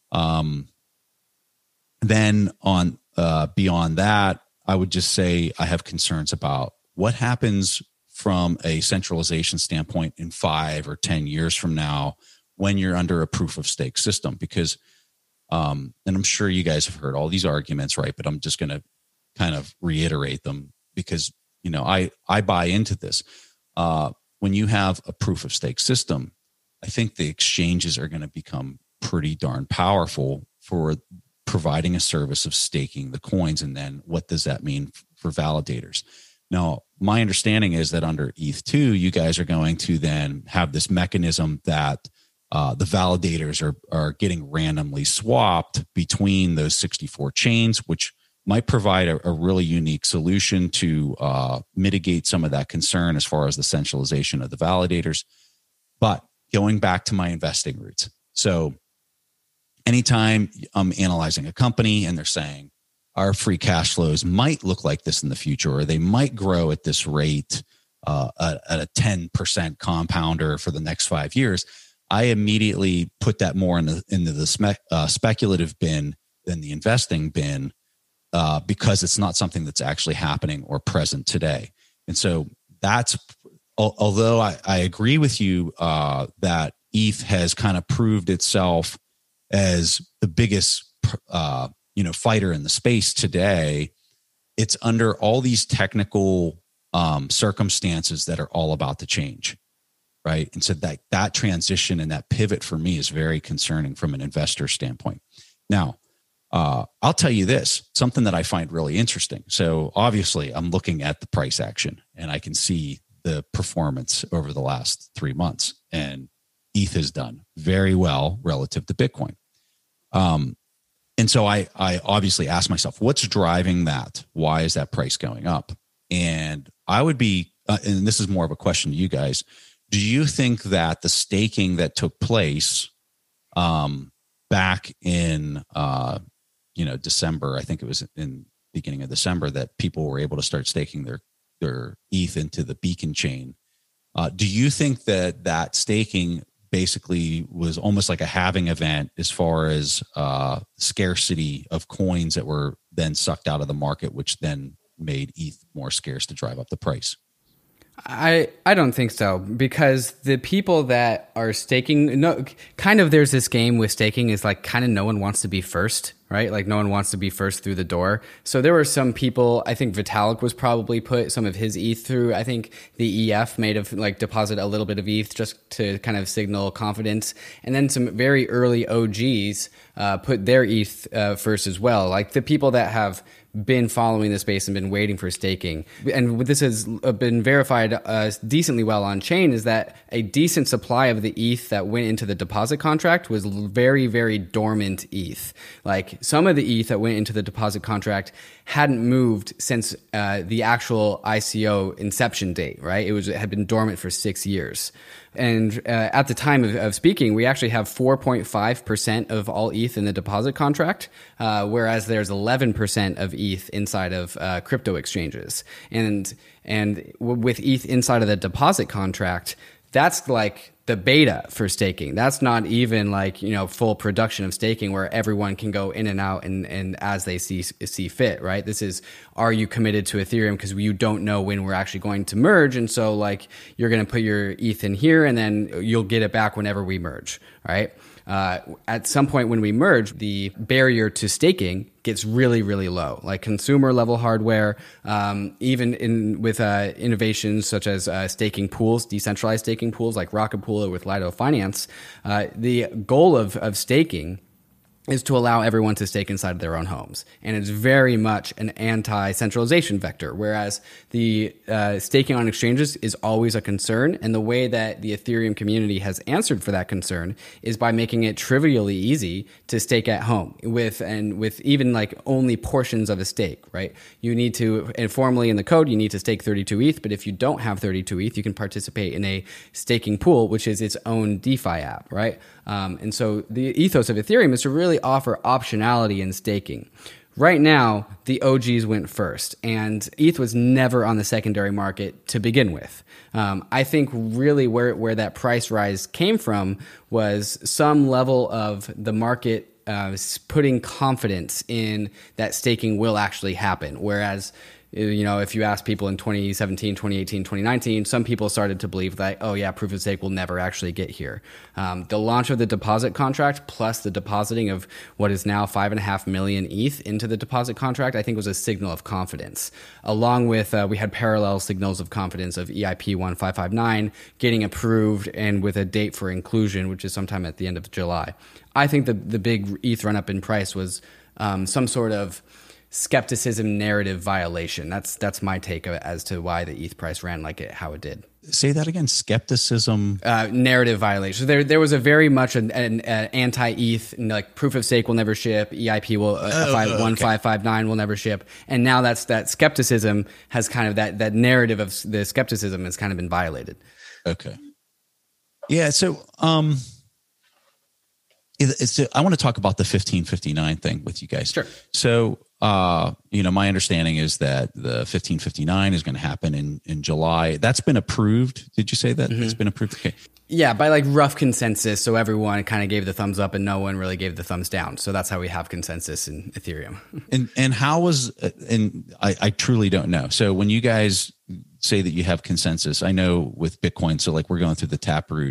Then on beyond that, I would just say I have concerns about what happens from a centralization standpoint in 5 or 10 years from now when you're under a proof of stake system. Because, and I'm sure you guys have heard all these arguments, right? But I'm just going to kind of reiterate them because, I buy into this. When you have a proof of stake system, I think the exchanges are going to become pretty darn powerful for providing a service of staking the coins. And then what does that mean for validators? Now, my understanding is that under ETH2, you guys are going to then have this mechanism that the validators are getting randomly swapped between those 64 chains, which might provide a really unique solution to mitigate some of that concern as far as the centralization of the validators. But going back to my investing roots. So anytime I'm analyzing a company and they're saying, our free cash flows might look like this in the future, or they might grow at this rate at a 10% compounder for the next 5 years, I immediately put that more into the speculative bin than the investing bin because it's not something that's actually happening or present today. And so that's, although I agree with you that ETH has kind of proved itself as the biggest fighter in the space today, it's under all these technical circumstances that are all about to change, right? And so that transition and that pivot for me is very concerning from an investor standpoint. Now, I'll tell you this, something that I find really interesting. So obviously I'm looking at the price action and I can see the performance over the last 3 months, and ETH has done very well relative to Bitcoin. And so I obviously ask myself, what's driving that? Why is that price going up? And I would be, and this is more of a question to you guys, do you think that the staking that took place back in, December, I think it was in beginning of December, that people were able to start staking their ETH into the Beacon chain. Do you think that staking basically was almost like a halving event as far as scarcity of coins that were then sucked out of the market, which then made ETH more scarce to drive up the price? I don't think so, because the people that are staking, there's this game with staking is no one wants to be first, right? No one wants to be first through the door. So there were some people, I think Vitalik was probably put some of his ETH through. I think the EF may have deposit a little bit of ETH just to kind of signal confidence. And then some very early OGs put their ETH first as well. The people that have been following the space and been waiting for staking. And this has been verified decently well on chain, is that a decent supply of the ETH that went into the deposit contract was very, very dormant ETH. Some of the ETH that went into the deposit contract hadn't moved since the actual ICO inception date, right? It had been dormant for 6 years. And at the time of speaking, we actually have 4.5% of all ETH in the deposit contract, whereas there's 11% of ETH inside of crypto exchanges. And with ETH inside of the deposit contract, That's like the beta for staking. That's not even like, full production of staking where everyone can go in and out and as they see fit, right? This is, are you committed to Ethereum? Because you don't know when we're actually going to merge. And so like you're going to put your ETH in here and then you'll get it back whenever we merge, right? At some point when we merge, the barrier to staking gets really, really low. Like consumer level hardware, even with innovations such as staking pools, decentralized staking pools like Rocket Pool or with Lido Finance, the goal of staking is to allow everyone to stake inside of their own homes. And it's very much an anti-centralization vector, whereas the staking on exchanges is always a concern. And the way that the Ethereum community has answered for that concern is by making it trivially easy to stake at home with even like only portions of a stake, right? You need to, informally in the code, you need to stake 32 ETH, but if you don't have 32 ETH, you can participate in a staking pool, which is its own DeFi app, right? And so the ethos of Ethereum is to really offer optionality in staking. Right now, the OGs went first, and ETH was never on the secondary market to begin with. I think really where that price rise came from was some level of the market putting confidence in that staking will actually happen, whereas if you ask people in 2017, 2018, 2019, some people started to believe that, oh yeah, proof of stake will never actually get here. The launch of the deposit contract plus the depositing of what is now 5.5 million ETH into the deposit contract, I think was a signal of confidence. Along with, we had parallel signals of confidence of EIP 1559 getting approved and with a date for inclusion, which is sometime at the end of July. I think the big ETH run up in price was some sort of skepticism narrative violation. That's my take as to why the ETH price ran how it did. Say that again. Skepticism narrative violation. So there was a very much an anti-ETH, like proof of stake will never ship, EIP will 1559 will never ship, and now that skepticism has kind of that narrative of the skepticism has kind of been violated. Okay. Yeah. So I want to talk about the 1559 thing with you guys. Sure. So my understanding is that the 1559 is going to happen in July. That's been approved. Did you say that it's been approved? Okay. Yeah, by like rough consensus. So everyone kind of gave the thumbs up and no one really gave the thumbs down. So that's how we have consensus in Ethereum. And how was, and I truly don't know. So when you guys say that you have consensus, I know with Bitcoin, so like we're going through the Taproot,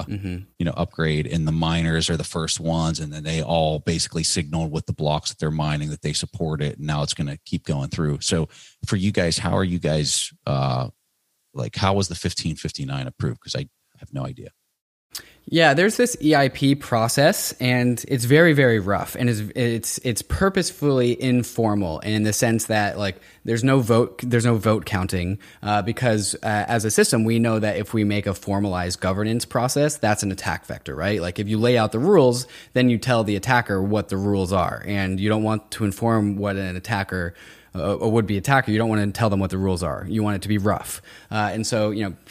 upgrade, and the miners are the first ones. And then they all basically signaled with the blocks that they're mining that they support it. And now it's going to keep going through. So for you guys, how are you guys, how was the 1559 approved? Because I have no idea. Yeah, there's this EIP process, and it's very, very rough, and it's purposefully informal in the sense that there's no vote counting because as a system we know that if we make a formalized governance process, that's an attack vector, right? Like if you lay out the rules, then you tell the attacker what the rules are, and you don't want to inform what an attacker. A would-be attacker, you don't want to tell them what the rules are. You want it to be rough. And so,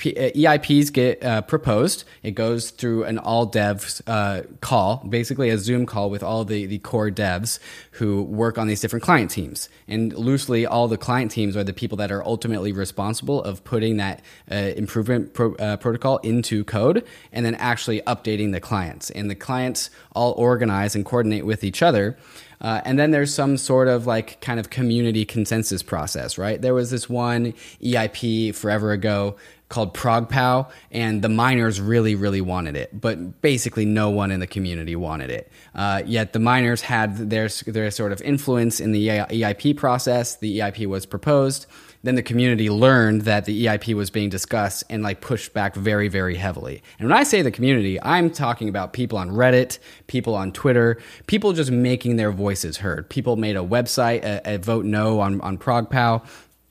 EIPs get proposed. It goes through an all devs call, basically a Zoom call with all the core devs who work on these different client teams. And loosely, all the client teams are the people that are ultimately responsible of putting that improvement protocol into code and then actually updating the clients. And the clients all organize and coordinate with each other. And then there's some sort of kind of community consensus process, right? There was this one EIP forever ago called ProgPow, and the miners really, really wanted it, but basically no one in the community wanted it. Yet the miners had their sort of influence in the EIP process. The EIP was proposed. Then the community learned that the EIP was being discussed and pushed back very, very heavily. And when I say the community, I'm talking about people on Reddit, people on Twitter, people just making their voices heard. People made a website, a vote no on ProgPow.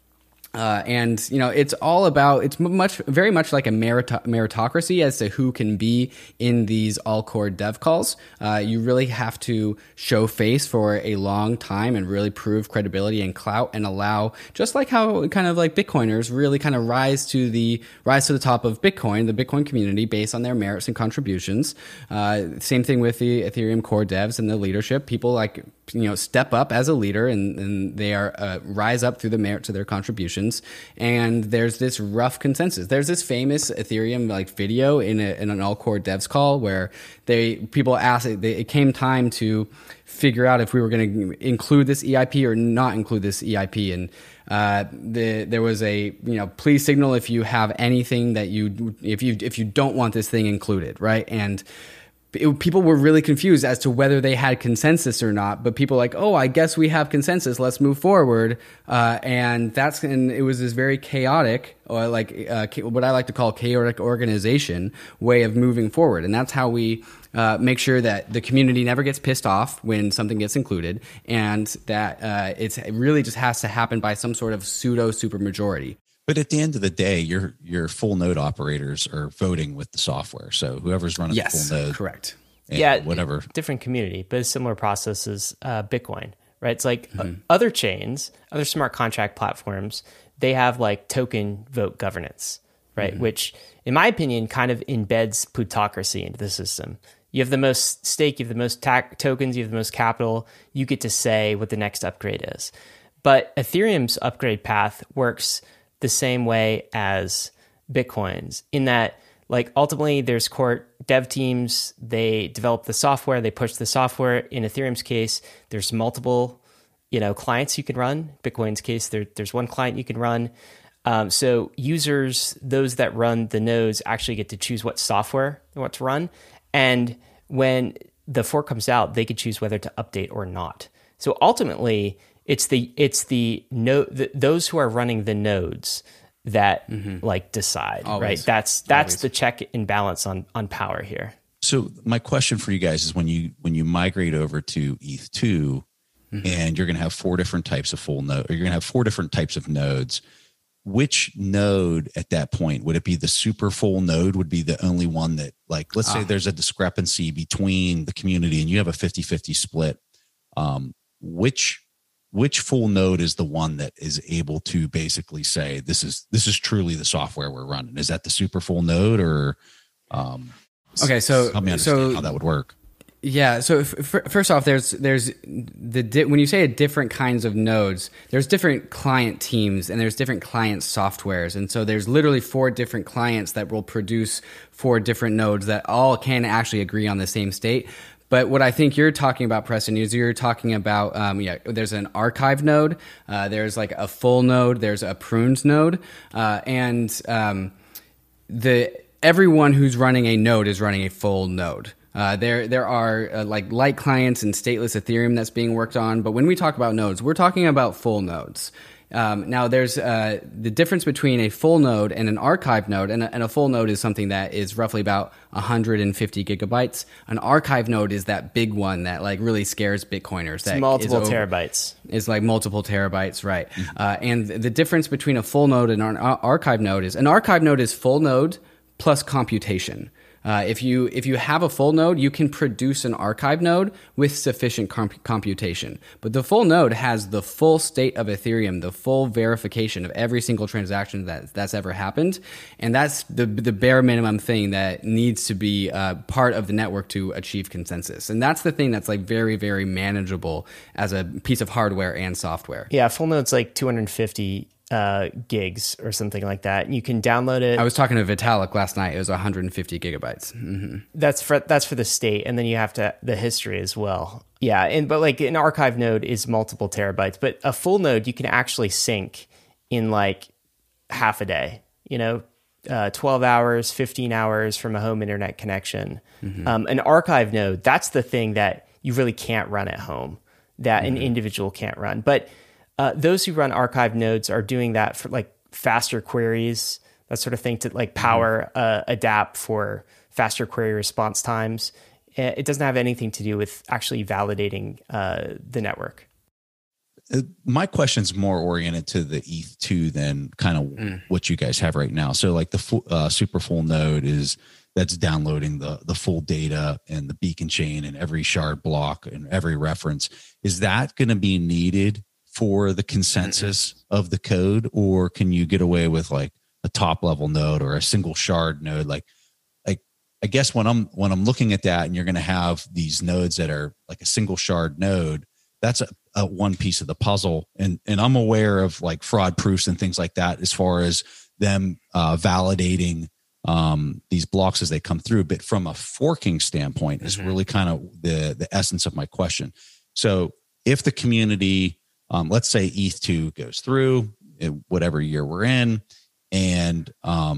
And it's all about, it's very much like a meritocracy as to who can be in these all core dev calls. You really have to show face for a long time and really prove credibility and clout and allow, just like how kind of like Bitcoiners really kind of rise to the top of Bitcoin, the Bitcoin community based on their merits and contributions. Same thing with the Ethereum core devs and the leadership. People step up as a leader and they are rise up through the merits of their contributions. conversations, and there's this rough consensus. There's this famous Ethereum like video in an all core devs call where people asked, it came time to figure out if we were going to include this EIP or not include this EIP. And there was a, please signal if you have anything that if you don't want this thing included, right? And people were really confused as to whether they had consensus or not, but people were like, oh, I guess we have consensus. Let's move forward. And it was this very chaotic, or what I like to call chaotic organization way of moving forward. And that's how we make sure that the community never gets pissed off when something gets included, and that it really just has to happen by some sort of pseudo supermajority. But at the end of the day, your full node operators are voting with the software. So whoever's running the full node, correct, whatever, different community, but a similar process as Bitcoin, right? It's like other chains, other smart contract platforms, they have like token vote governance, right? Which, in my opinion, kind of embeds plutocracy into the system. You have the most stake, you have the most tokens, you have the most capital. You get to say what the next upgrade is. But Ethereum's upgrade path works the same way as Bitcoin's, in that like ultimately there's core dev teams, they develop the software, they push the software. In Ethereum's case, there's multiple, clients you can run. Bitcoin's case, there's one client you can run. So users, those that run the nodes, actually get to choose what software they want to run. And when the fork comes out, they could choose whether to update or not. So ultimately, it's the node, those who are running the nodes that decide. Always. Right? That's the check and balance on power here. So my question for you guys is when you migrate over to ETH2 and you're going to have 4 different types of full node, or you're going to have 4 different types of nodes, which node at that point, would it be the super full node would be the only one that, like, let's say there's a discrepancy between the community and you have a 50-50 split. Which full node is the one that is able to basically say this is truly the software we're running? Is that the super full node, or okay? So help me understand how that would work. Yeah. So first off, there's when you say different kinds of nodes, there's different client teams and there's different client softwares, and so there's literally 4 different clients that will produce 4 different nodes that all can actually agree on the same state. But what I think you're talking about, Preston, is you're talking about, there's an archive node, there's like a full node, there's a prunes node, and everyone who's running a node is running a full node. There are like light clients and stateless Ethereum that's being worked on, but when we talk about nodes, we're talking about full nodes. Now, there's the difference between a full node and an archive node, and a full node is something that is roughly about 150 gigabytes. An archive node is that big one that like really scares Bitcoiners. It's multiple terabytes. It's like multiple terabytes, right? And the difference between a full node and an archive node is full node plus computation. If you have a full node, you can produce an archive node with sufficient computation. But the full node has the full state of Ethereum, the full verification of every single transaction that's ever happened, and that's the bare minimum thing that needs to be part of the network to achieve consensus. And that's the thing that's like very, very manageable as a piece of hardware and software. Yeah, full node's like 250 gigs or something like that. You can download it. I was talking to Vitalik last night. It was 150 gigabytes. That's for the state, and then you have the history as well. Yeah, but like an archive node is multiple terabytes, but a full node you can actually sync in like half a day. 12 hours, 15 hours from a home internet connection. An archive node, that's the thing that you really can't run at home, that an individual can't run. But those who run archive nodes are doing that for like faster queries, that sort of thing, to like power adapt for faster query response times. It doesn't have anything to do with actually validating the network. My question's more oriented to the ETH2 than kind of what you guys have right now. So like the super full node that's downloading the full data and the beacon chain and every shard block and every reference. Is that going to be needed for the consensus of the code, or can you get away with like a top level node or a single shard node? Like I guess when I'm looking at that, and you're going to have these nodes that are like a single shard node, that's one piece of the puzzle. And I'm aware of like fraud proofs and things like that as far as them validating these blocks as they come through. But from a forking standpoint is really kind of the essence of my question. So if the community, let's say ETH2 goes through whatever year we're in, and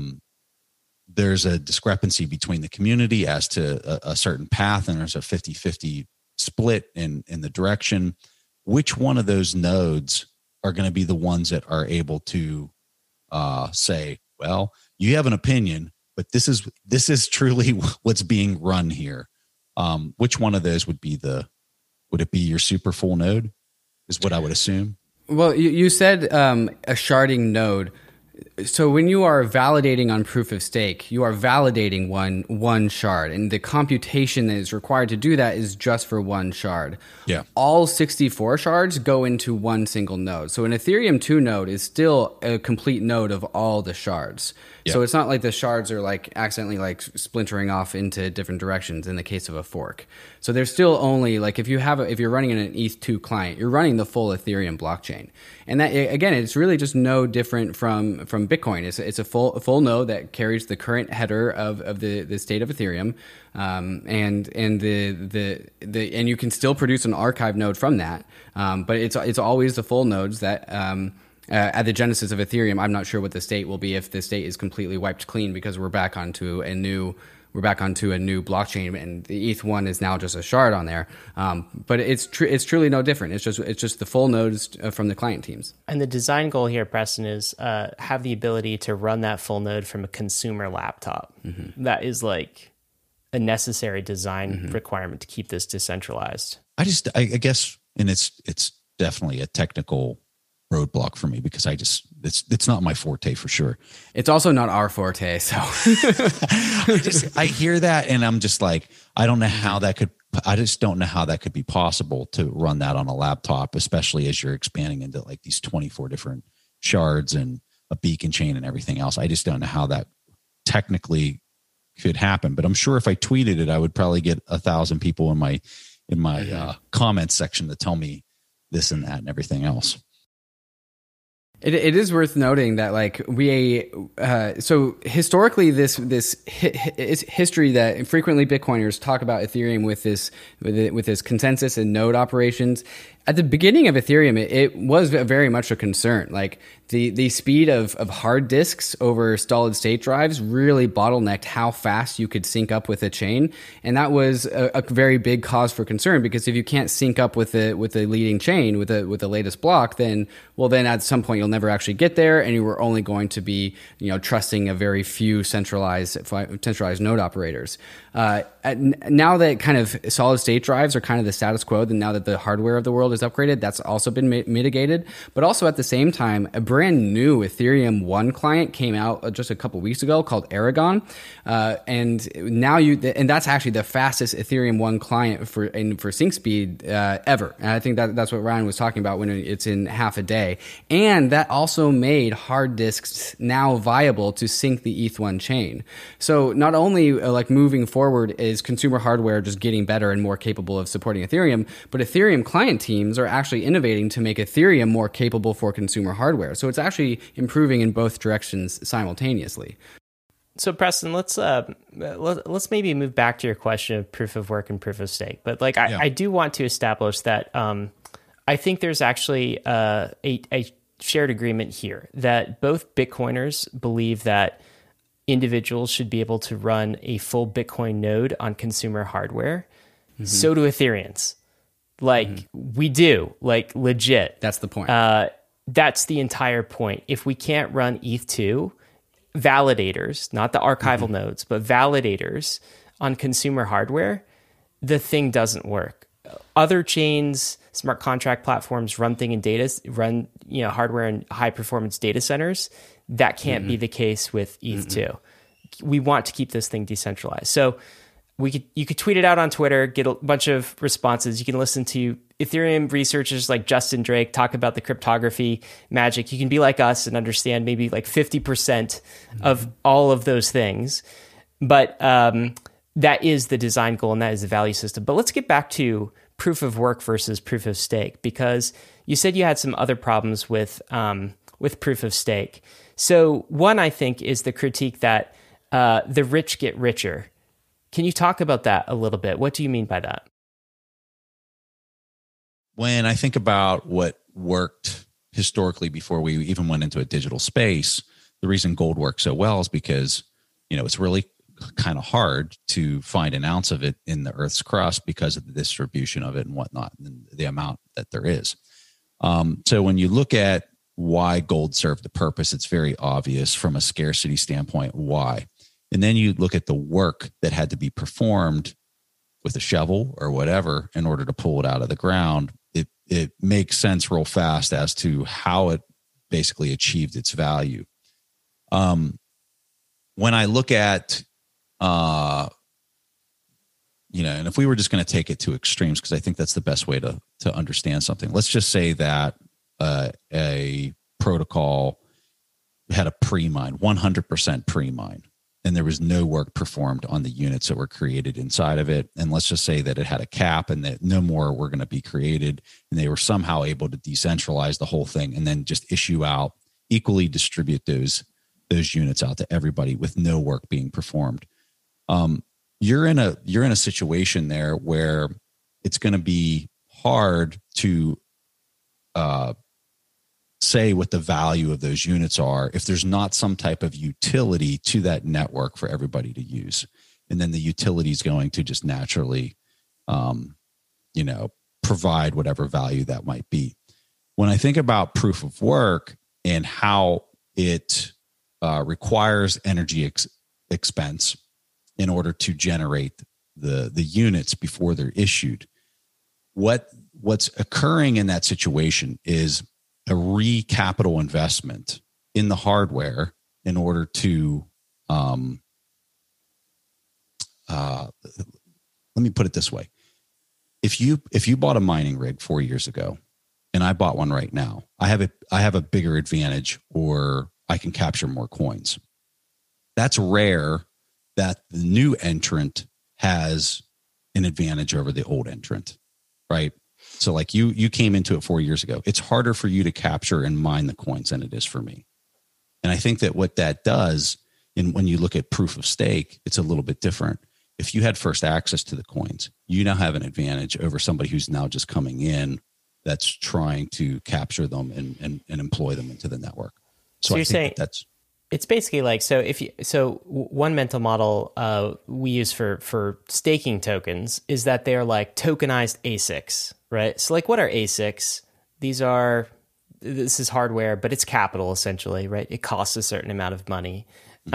there's a discrepancy between the community as to a certain path, and there's a 50-50 split in the direction, which one of those nodes are going to be the ones that are able to say, well, you have an opinion, but this is truly what's being run here. Which one of those would it be your super full node is what I would assume? Well, you said a sharding node. So when you are validating on proof of stake, you are validating one shard, and the computation that is required to do that is just for one shard. Yeah. All 64 shards go into one single node. So an Ethereum 2 node is still a complete node of all the shards. Yeah. So it's not like the shards are like accidentally like splintering off into different directions in the case of a fork. So there's still only like if you're running in an ETH2 client, you're running the full Ethereum blockchain. And that, again, it's really just no different from Bitcoin. It's a full node that carries the current header of the state of Ethereum, and you can still produce an archive node from that. But it's always the full nodes that at the genesis of Ethereum. I'm not sure what the state will be if the state is completely wiped clean because we're back onto a new blockchain, and the ETH1 is now just a shard on there. But it's truly no different. It's just the full nodes from the client teams. And the design goal here, Preston, is have the ability to run that full node from a consumer laptop. Mm-hmm. That is like a necessary design requirement to keep this decentralized. I guess, and it's definitely a technical roadblock for me because it's not my forte for sure. It's also not our forte. So I hear that and I'm just like, I just don't know how that could be possible to run that on a laptop, especially as you're expanding into like these 24 different shards and a beacon chain and everything else. I just don't know how that technically could happen, but I'm sure if I tweeted it, I would probably get 1,000 people in my comments section to tell me this and that and everything else. It is worth noting that like so historically this history that frequently Bitcoiners talk about Ethereum with this consensus and node operations. At the beginning of Ethereum, it was very much a concern. Like the speed of hard disks over solid state drives really bottlenecked how fast you could sync up with a chain, and that was a very big cause for concern because if you can't sync up with the leading chain with the latest block, then at some point you'll never actually get there, and you were only going to be trusting a very few centralized node operators. Now that kind of solid state drives are kind of the status quo, then now that the hardware of the world is upgraded, that's also been mitigated. But also at the same time, a brand new Ethereum 1 client came out just a couple weeks ago called Aragon, and now and that's actually the fastest Ethereum 1 client for sync speed ever. And I think that's what Ryan was talking about when it's in half a day. And that also made hard disks now viable to sync the ETH1 chain. So not only like moving forward is consumer hardware just getting better and more capable of supporting Ethereum, but Ethereum client teams are actually innovating to make Ethereum more capable for consumer hardware. So it's actually improving in both directions simultaneously. So Preston, let's maybe move back to your question of proof of work and proof of stake. But like I do want to establish that I think there's actually a shared agreement here that both Bitcoiners believe that individuals should be able to run a full Bitcoin node on consumer hardware. Mm-hmm. So do Ethereans. Like we do, like legit. That's the point. That's the entire point. If we can't run ETH2, validators, not the archival nodes, but validators on consumer hardware, the thing doesn't work. Other chains, smart contract platforms run hardware in high performance data centers. That can't be the case with ETH2. We want to keep this thing decentralized. So you could tweet it out on Twitter, get a bunch of responses. You can listen to Ethereum researchers like Justin Drake talk about the cryptography magic. You can be like us and understand maybe like 50% of all of those things. But that is the design goal and that is the value system. But let's get back to proof of work versus proof of stake, because you said you had some other problems with proof of stake. So one, I think, is the critique that the rich get richer. Can you talk about that a little bit? What do you mean by that? When I think about what worked historically before we even went into a digital space, the reason gold works so well is because, it's really kind of hard to find an ounce of it in the Earth's crust because of the distribution of it and whatnot, and the amount that there is. So when you look at why gold served the purpose, it's very obvious from a scarcity standpoint why. And then you look at the work that had to be performed with a shovel or whatever in order to pull it out of the ground. It makes sense real fast as to how it basically achieved its value. When I look at, and if we were just going to take it to extremes, because I think that's the best way to understand something. Let's just say that a protocol had a pre-mine, 100% pre-mine, and there was no work performed on the units that were created inside of it. And let's just say that it had a cap and that no more were going to be created, and they were somehow able to decentralize the whole thing and then just issue out, equally distribute those units out to everybody with no work being performed. You're in a situation there where it's going to be hard to say what the value of those units are if there's not some type of utility to that network for everybody to use. And then the utility is going to just naturally, provide whatever value that might be. When I think about proof of work and how it requires energy expense in order to generate the units before they're issued, what's occurring in that situation is a capital investment in the hardware in order to, let me put it this way. If you bought a mining rig 4 years ago and I bought one right now, I have a bigger advantage, or I can capture more coins. That's rare that the new entrant has an advantage over the old entrant, right? So like you came into it 4 years ago. It's harder for you to capture and mine the coins than it is for me. And I think that what that does, and when you look at proof of stake, it's a little bit different. If you had first access to the coins, you now have an advantage over somebody who's now just coming in that's trying to capture them and employ them into the network. So you're saying that's it's basically like, one mental model we use for staking tokens is that they're like tokenized ASICs, right? So like, what are ASICs? This is hardware, but it's capital essentially, right? It costs a certain amount of money.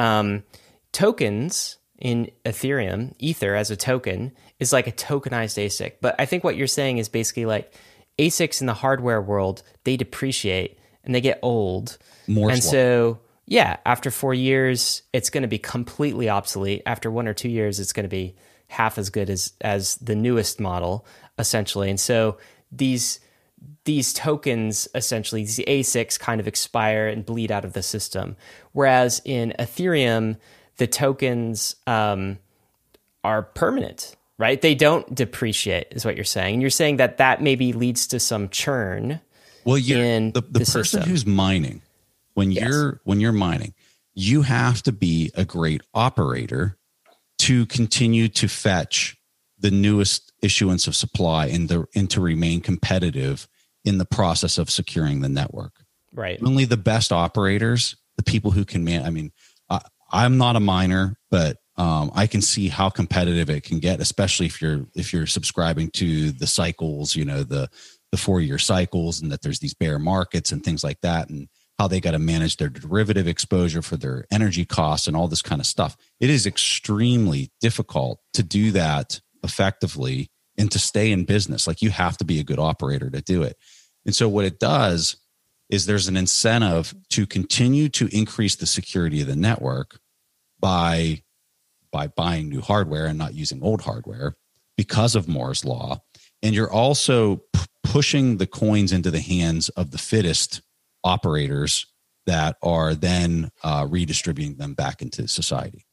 Tokens in Ethereum, Ether as a token is like a tokenized ASIC. But I think what you're saying is basically like ASICs in the hardware world, they depreciate and they get old. So yeah, after 4 years, it's going to be completely obsolete. After 1 or 2 years, it's going to be half as good as the newest model, essentially. And so these tokens, essentially, these ASICs kind of expire and bleed out of the system. Whereas in Ethereum, the tokens are permanent, right? They don't depreciate, is what you're saying. And you're saying that maybe leads to some churn in the person system. Who's mining. When you're mining, you have to be a great operator to continue to fetch the newest issuance of supply and to remain competitive in the process of securing the network. Right. Only the best operators, the people who can I'm not a miner, but I can see how competitive it can get, especially if you're subscribing to the cycles, the 4-year cycles, and that there's these bear markets and things like that, and how they got to manage their derivative exposure for their energy costs and all this kind of stuff. It is extremely difficult to do that effectively and to stay in business. Like, you have to be a good operator to do it. And so what it does is there's an incentive to continue to increase the security of the network by buying new hardware and not using old hardware because of Moore's law. And you're also pushing the coins into the hands of the fittest operators that are then redistributing them back into society.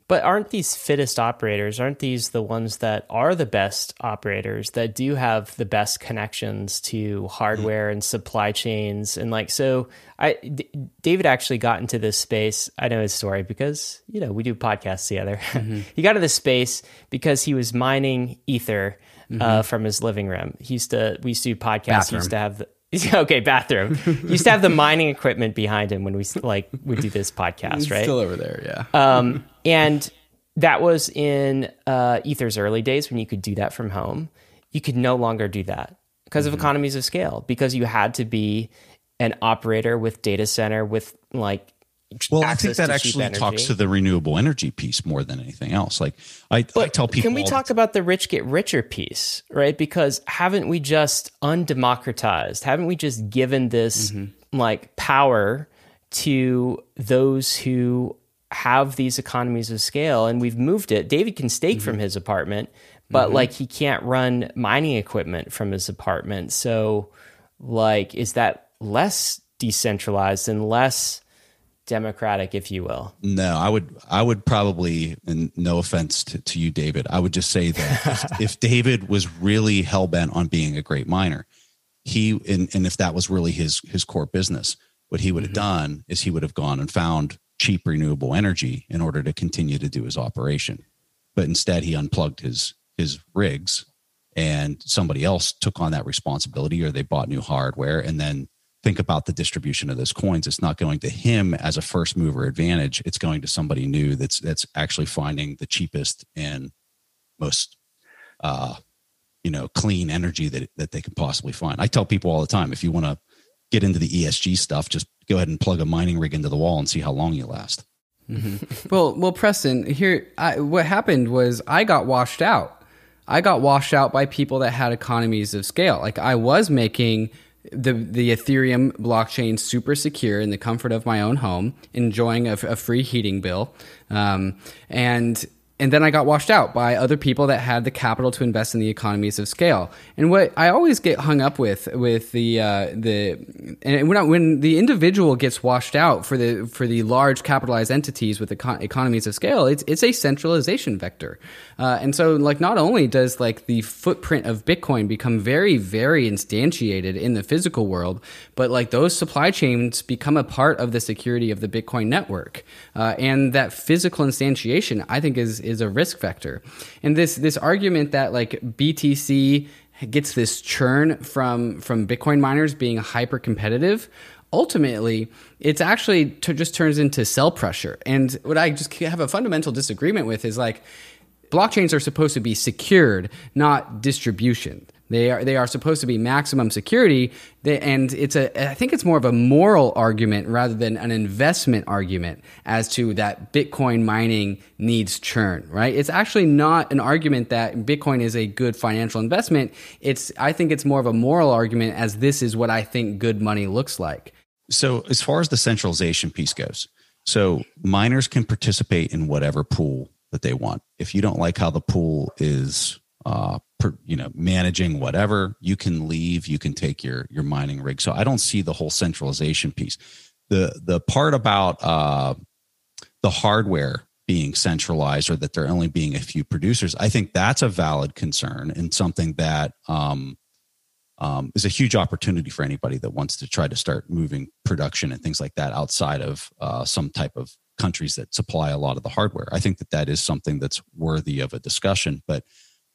But aren't these fittest operators, aren't these the ones that are the best operators, that do have the best connections to hardware and supply chains? And like, so David actually got into this space. I know his story because, we do podcasts together. He got into this space because he was mining Ether from his living room. We used to do podcasts. He used to have bathroom. He used to have the mining equipment behind him when we do this podcast, right? Still over there, yeah. And that was in Ether's early days when you could do that from home. You could no longer do that because of economies of scale, because you had to be an operator with data center with I think that actually talks to the renewable energy piece more than anything else. Like I tell people, can we talk about the rich get richer piece, right? Because haven't we just undemocratized? Haven't we just given this power to those who have these economies of scale, and we've moved it? David can stake from his apartment, but he can't run mining equipment from his apartment. So is that less decentralized and less democratic, if you will? No, I would probably, and no offense to you, David, I would just say that if David was really hell-bent on being a great miner, and if that was really his core business, what he would have done is he would have gone and found cheap renewable energy in order to continue to do his operation. But instead he unplugged his rigs, and somebody else took on that responsibility, or they bought new hardware. And then think about the distribution of those coins. It's not going to him as a first mover advantage. It's going to somebody new that's actually finding the cheapest and most clean energy that they can possibly find. I tell people all the time, if you want to get into the ESG stuff, just go ahead and plug a mining rig into the wall and see how long you last. Well, Preston, here, what happened was I got washed out. I got washed out by people that had economies of scale. Like, I was making the Ethereum blockchain super secure in the comfort of my own home, enjoying a free heating bill. And then I got washed out by other people that had the capital to invest in the economies of scale. And what I always get hung up with when the individual gets washed out for the large capitalized entities with economies of scale, it's a centralization vector. And so not only does the footprint of Bitcoin become very, very instantiated in the physical world, but those supply chains become a part of the security of the Bitcoin network. And that physical instantiation, I think, is a risk vector. And this argument that BTC gets this churn from Bitcoin miners being hyper competitive, ultimately it's actually just turns into sell pressure. And what I just have a fundamental disagreement with is blockchains are supposed to be secured, not distribution. They are supposed to be maximum security, and I think it's more of a moral argument rather than an investment argument as to that Bitcoin mining needs churn, right? It's actually not an argument that Bitcoin is a good financial investment. I think it's more of a moral argument, as this is what I think good money looks like. So as far as the centralization piece goes, so miners can participate in whatever pool that they want. If you don't like how the pool is managing whatever, you can leave, you can take your mining rig. So I don't see the whole centralization piece. The part about the hardware being centralized, or that there only being a few producers, I think that's a valid concern, and something that is a huge opportunity for anybody that wants to try to start moving production and things like that outside of some type of countries that supply a lot of the hardware. I think that is something that's worthy of a discussion. But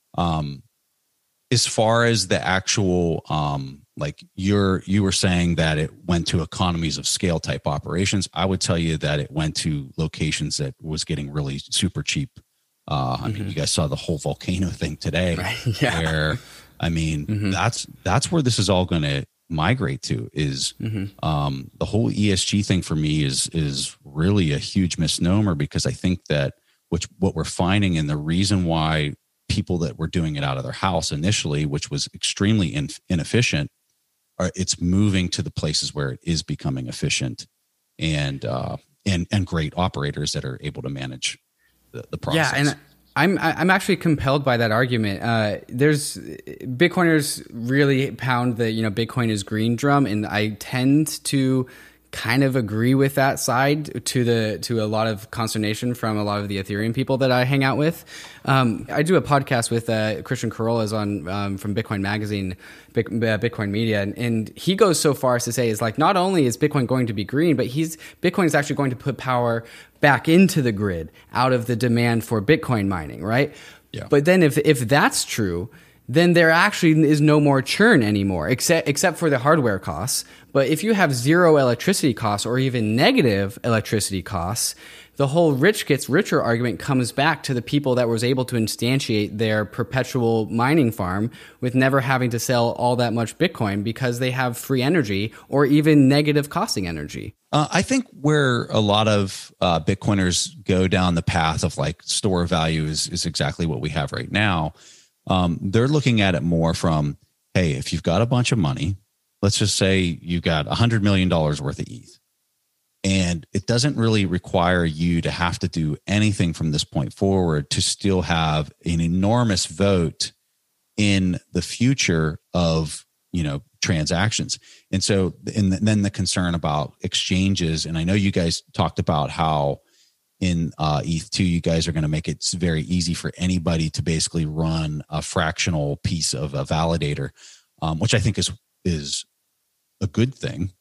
as far as the actual, you were saying that it went to economies of scale type operations, I would tell you that it went to locations that was getting really super cheap. I mean, you guys saw the whole volcano thing today, right? Yeah. Where, I mean, that's where this is all going to migrate to, is the whole ESG thing for me is really a huge misnomer, because I think that what we're finding, and the reason why people that were doing it out of their house initially, which was extremely inefficient, it's moving to the places where it is becoming efficient, and great operators that are able to manage the process. Yeah, and I'm actually compelled by that argument. There's Bitcoiners really pound the Bitcoin is green drum, and I tend to kind of agree with that side to a lot of consternation from a lot of the Ethereum people that I hang out with. I do a podcast with Christian Corollas on from Bitcoin Magazine, Bitcoin Media, and he goes so far as to say is like, not only is Bitcoin going to be green, but Bitcoin is actually going to put power back into the grid out of the demand for Bitcoin mining, right? Yeah. But then if that's true, then there actually is no more churn anymore, except for the hardware costs. But if you have zero electricity costs or even negative electricity costs, the whole rich gets richer argument comes back to the people that was able to instantiate their perpetual mining farm with never having to sell all that much Bitcoin because they have free energy or even negative costing energy. I think where a lot of Bitcoiners go down the path of like store value is exactly what we have right now. They're looking at it more from, hey, if you've got a bunch of money, let's just say you've got $100 million worth of ETH, and it doesn't really require you to have to do anything from this point forward to still have an enormous vote in the future of, transactions. And so, and then the concern about exchanges. And I know you guys talked about how in ETH2, you guys are going to make it very easy for anybody to basically run a fractional piece of a validator, which I think is a good thing.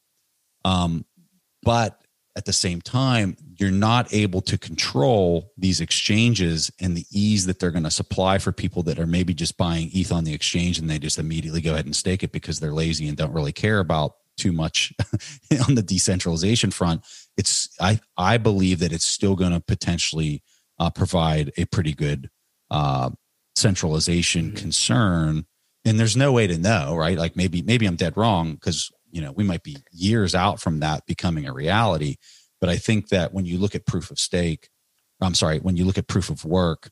But at the same time, you're not able to control these exchanges and the ease that they're going to supply for people that are maybe just buying ETH on the exchange and they just immediately go ahead and stake it because they're lazy and don't really care about too much on the decentralization front. I believe that it's still going to potentially provide a pretty good centralization concern. And there's no way to know, right? Like maybe I'm dead wrong because, we might be years out from that becoming a reality. But I think that when you look at proof of work,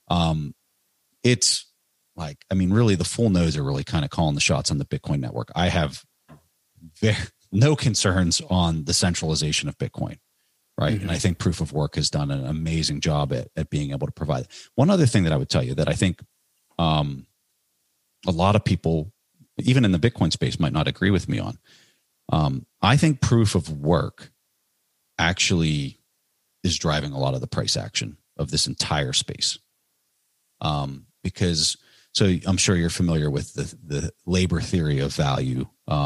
it's like, really the full nodes are really kind of calling the shots on the Bitcoin network. I have no concerns on the centralization of Bitcoin, right? Mm-hmm. And I think proof of work has done an amazing job at being able to provide it. One other thing that I would tell you that I think a lot of people, even in the Bitcoin space, might not agree with me on. I think proof of work actually is driving a lot of the price action of this entire space. Because I'm sure you're familiar with the labor theory of value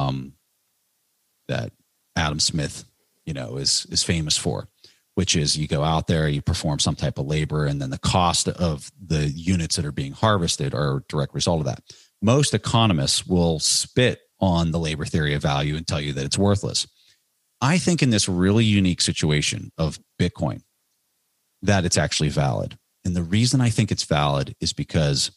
that Adam Smith, is famous for, which is you go out there, you perform some type of labor, and then the cost of the units that are being harvested are a direct result of that. Most economists will spit on the labor theory of value and tell you that it's worthless. I think in this really unique situation of Bitcoin, that it's actually valid. And the reason I think it's valid is because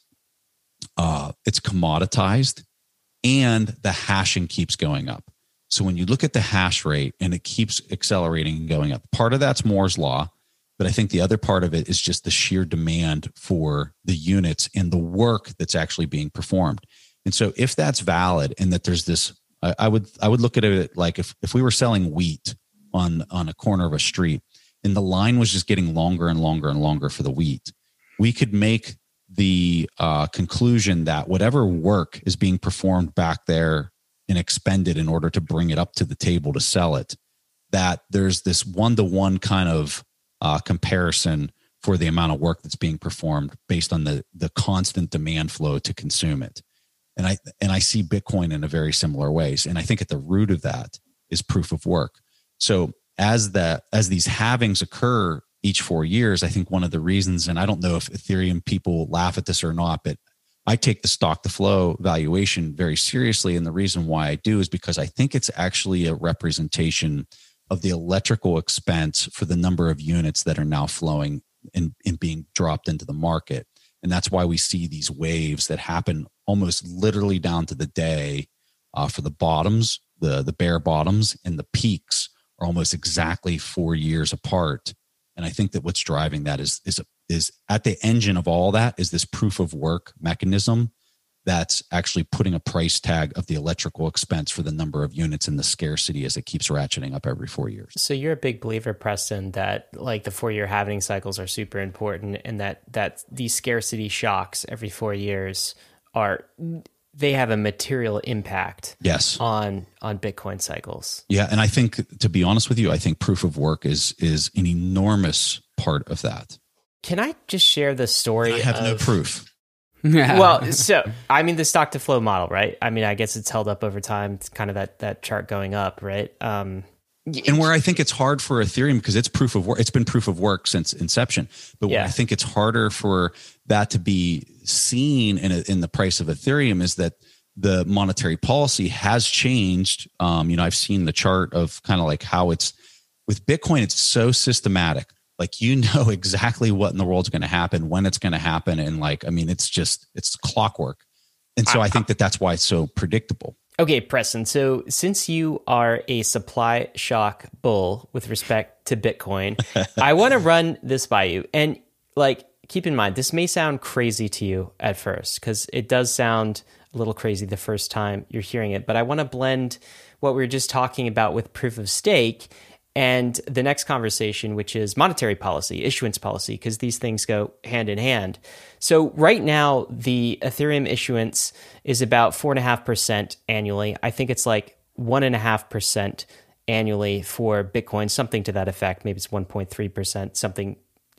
it's commoditized and the hashing keeps going up. So when you look at the hash rate and it keeps accelerating and going up, part of that's Moore's law, but I think the other part of it is just the sheer demand for the units and the work that's actually being performed. And so if that's valid and that there's this, I would look at it like if we were selling wheat on a corner of a street and the line was just getting longer and longer and longer for the wheat, we could make the conclusion that whatever work is being performed back there and expended in order to bring it up to the table to sell it, that there's this one-to-one kind of comparison for the amount of work that's being performed based on the constant demand flow to consume it. And I see Bitcoin in a very similar ways. And I think at the root of that is proof of work. So as these halvings occur each 4 years, I think one of the reasons, and I don't know if Ethereum people laugh at this or not, but I take the stock to flow valuation very seriously. And the reason why I do is because I think it's actually a representation of the electrical expense for the number of units that are now flowing and being dropped into the market. And that's why we see these waves that happen almost literally down to the day for the bottoms, the bare bottoms, and the peaks are almost exactly 4 years apart. And I think that what's driving that is at the engine of all that is this proof of work mechanism that's actually putting a price tag of the electrical expense for the number of units and the scarcity as it keeps ratcheting up every 4 years. So you're a big believer, Preston, that like the 4-year halving cycles are super important and that these scarcity shocks every 4 years are they have a material impact Yes. on Bitcoin cycles. Yeah. And I think, to be honest with you, I think proof of work is an enormous part of that. Can I just share the story? I have no proof. Well, so I mean the stock to flow model, right? I mean, I guess it's held up over time. It's kind of that chart going up, right? And where I think it's hard for Ethereum, because it's proof of work, it's been proof of work since inception. But where I think it's harder for that to be seen in the price of Ethereum is that the monetary policy has changed. I've seen the chart of kind of like how it's with Bitcoin. It's so systematic. Like, you know exactly what in the world's going to happen, when it's going to happen. And it's clockwork. And so I think that's why it's so predictable. Okay, Preston. So since you are a supply shock bull with respect to Bitcoin, I want to run this by you. And keep in mind, this may sound crazy to you at first, because it does sound a little crazy the first time you're hearing it. But I want to blend what we were just talking about with proof of stake and the next conversation, which is monetary policy, issuance policy, because these things go hand in hand. So right now, the Ethereum issuance is about 4.5% annually. I think it's like 1.5% annually for Bitcoin, something to that effect. Maybe it's 1.3%, something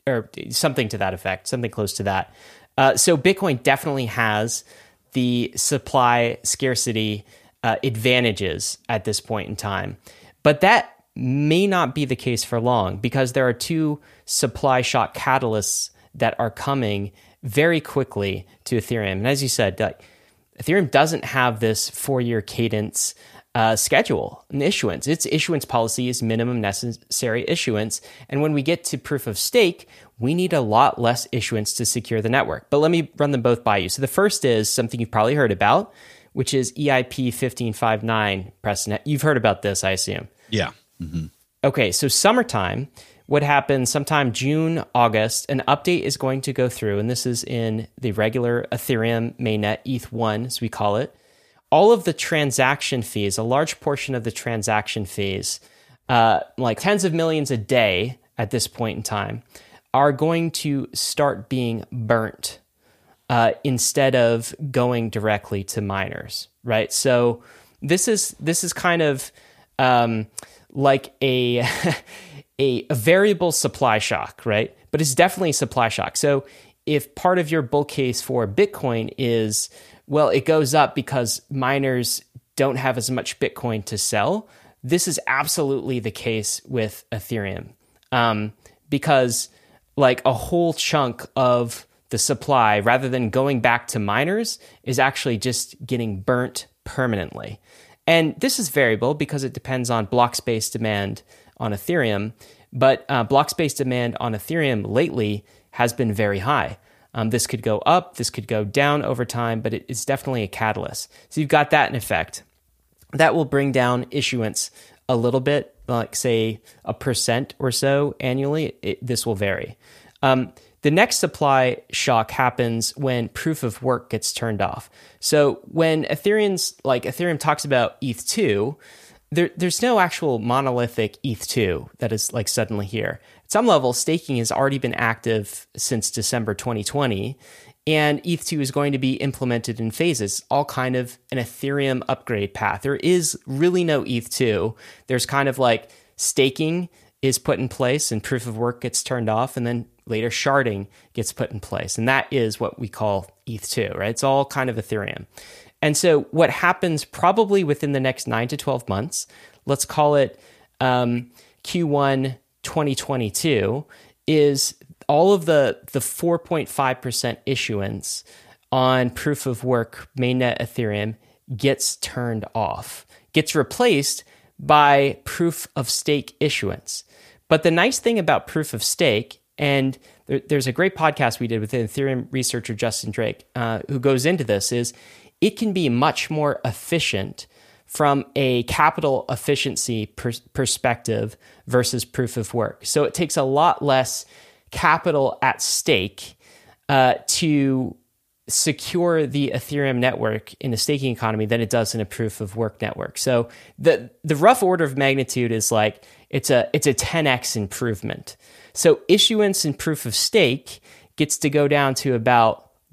to that effect, something close to that. So Bitcoin definitely has the supply scarcity advantages at this point in time. But that may not be the case for long, because there are two supply shock catalysts that are coming very quickly to Ethereum. And as you said, Ethereum doesn't have this 4-year cadence schedule and issuance. Its issuance policy is minimum necessary issuance. And when we get to proof of stake, we need a lot less issuance to secure the network. But let me run them both by you. So the first is something you've probably heard about, which is EIP 1559, Preston. You've heard about this, I assume. Yeah. Mm-hmm. Okay, so summertime, what happens sometime June, August, an update is going to go through, and this is in the regular Ethereum mainnet, ETH1, as we call it. All of the transaction fees, a large portion of the transaction fees, like tens of millions a day at this point in time, are going to start being burnt instead of going directly to miners, right? So this is kind of like a variable supply shock, right? But it's definitely a supply shock. So if part of your bull case for Bitcoin is, well, it goes up because miners don't have as much Bitcoin to sell, this is absolutely the case with Ethereum. Because like a whole chunk of the supply, rather than going back to miners, is actually just getting burnt permanently. And this is variable because it depends on block space demand on Ethereum. But block space demand on Ethereum lately has been very high. This could go up, this could go down over time, but it's definitely a catalyst. So you've got that in effect. That will bring down issuance a little bit, like say 1% or so annually. This will vary. The next supply shock happens when proof of work gets turned off. So when Ethereum talks about ETH2, there's no actual monolithic ETH2 that is like suddenly here. At some level, staking has already been active since December 2020, and ETH2 is going to be implemented in phases, all kind of an Ethereum upgrade path. There is really no ETH2. There's kind of like staking is put in place and proof of work gets turned off, and then later sharding gets put in place. And that is what we call ETH2, right? It's all kind of Ethereum. And so what happens probably within the next 9 to 12 months, let's call it Q1 2022, is all of the 4.5% issuance on proof of work mainnet Ethereum gets turned off, gets replaced by proof of stake issuance. But the nice thing about proof of stake, and there's a great podcast we did with Ethereum researcher Justin Drake, who goes into this, is it can be much more efficient from a capital efficiency perspective versus proof of work. So it takes a lot less capital at stake to secure the Ethereum network in a staking economy than it does in a proof of work network. So the rough order of magnitude is like it's a 10x improvement. So issuance in proof of stake gets to go down to about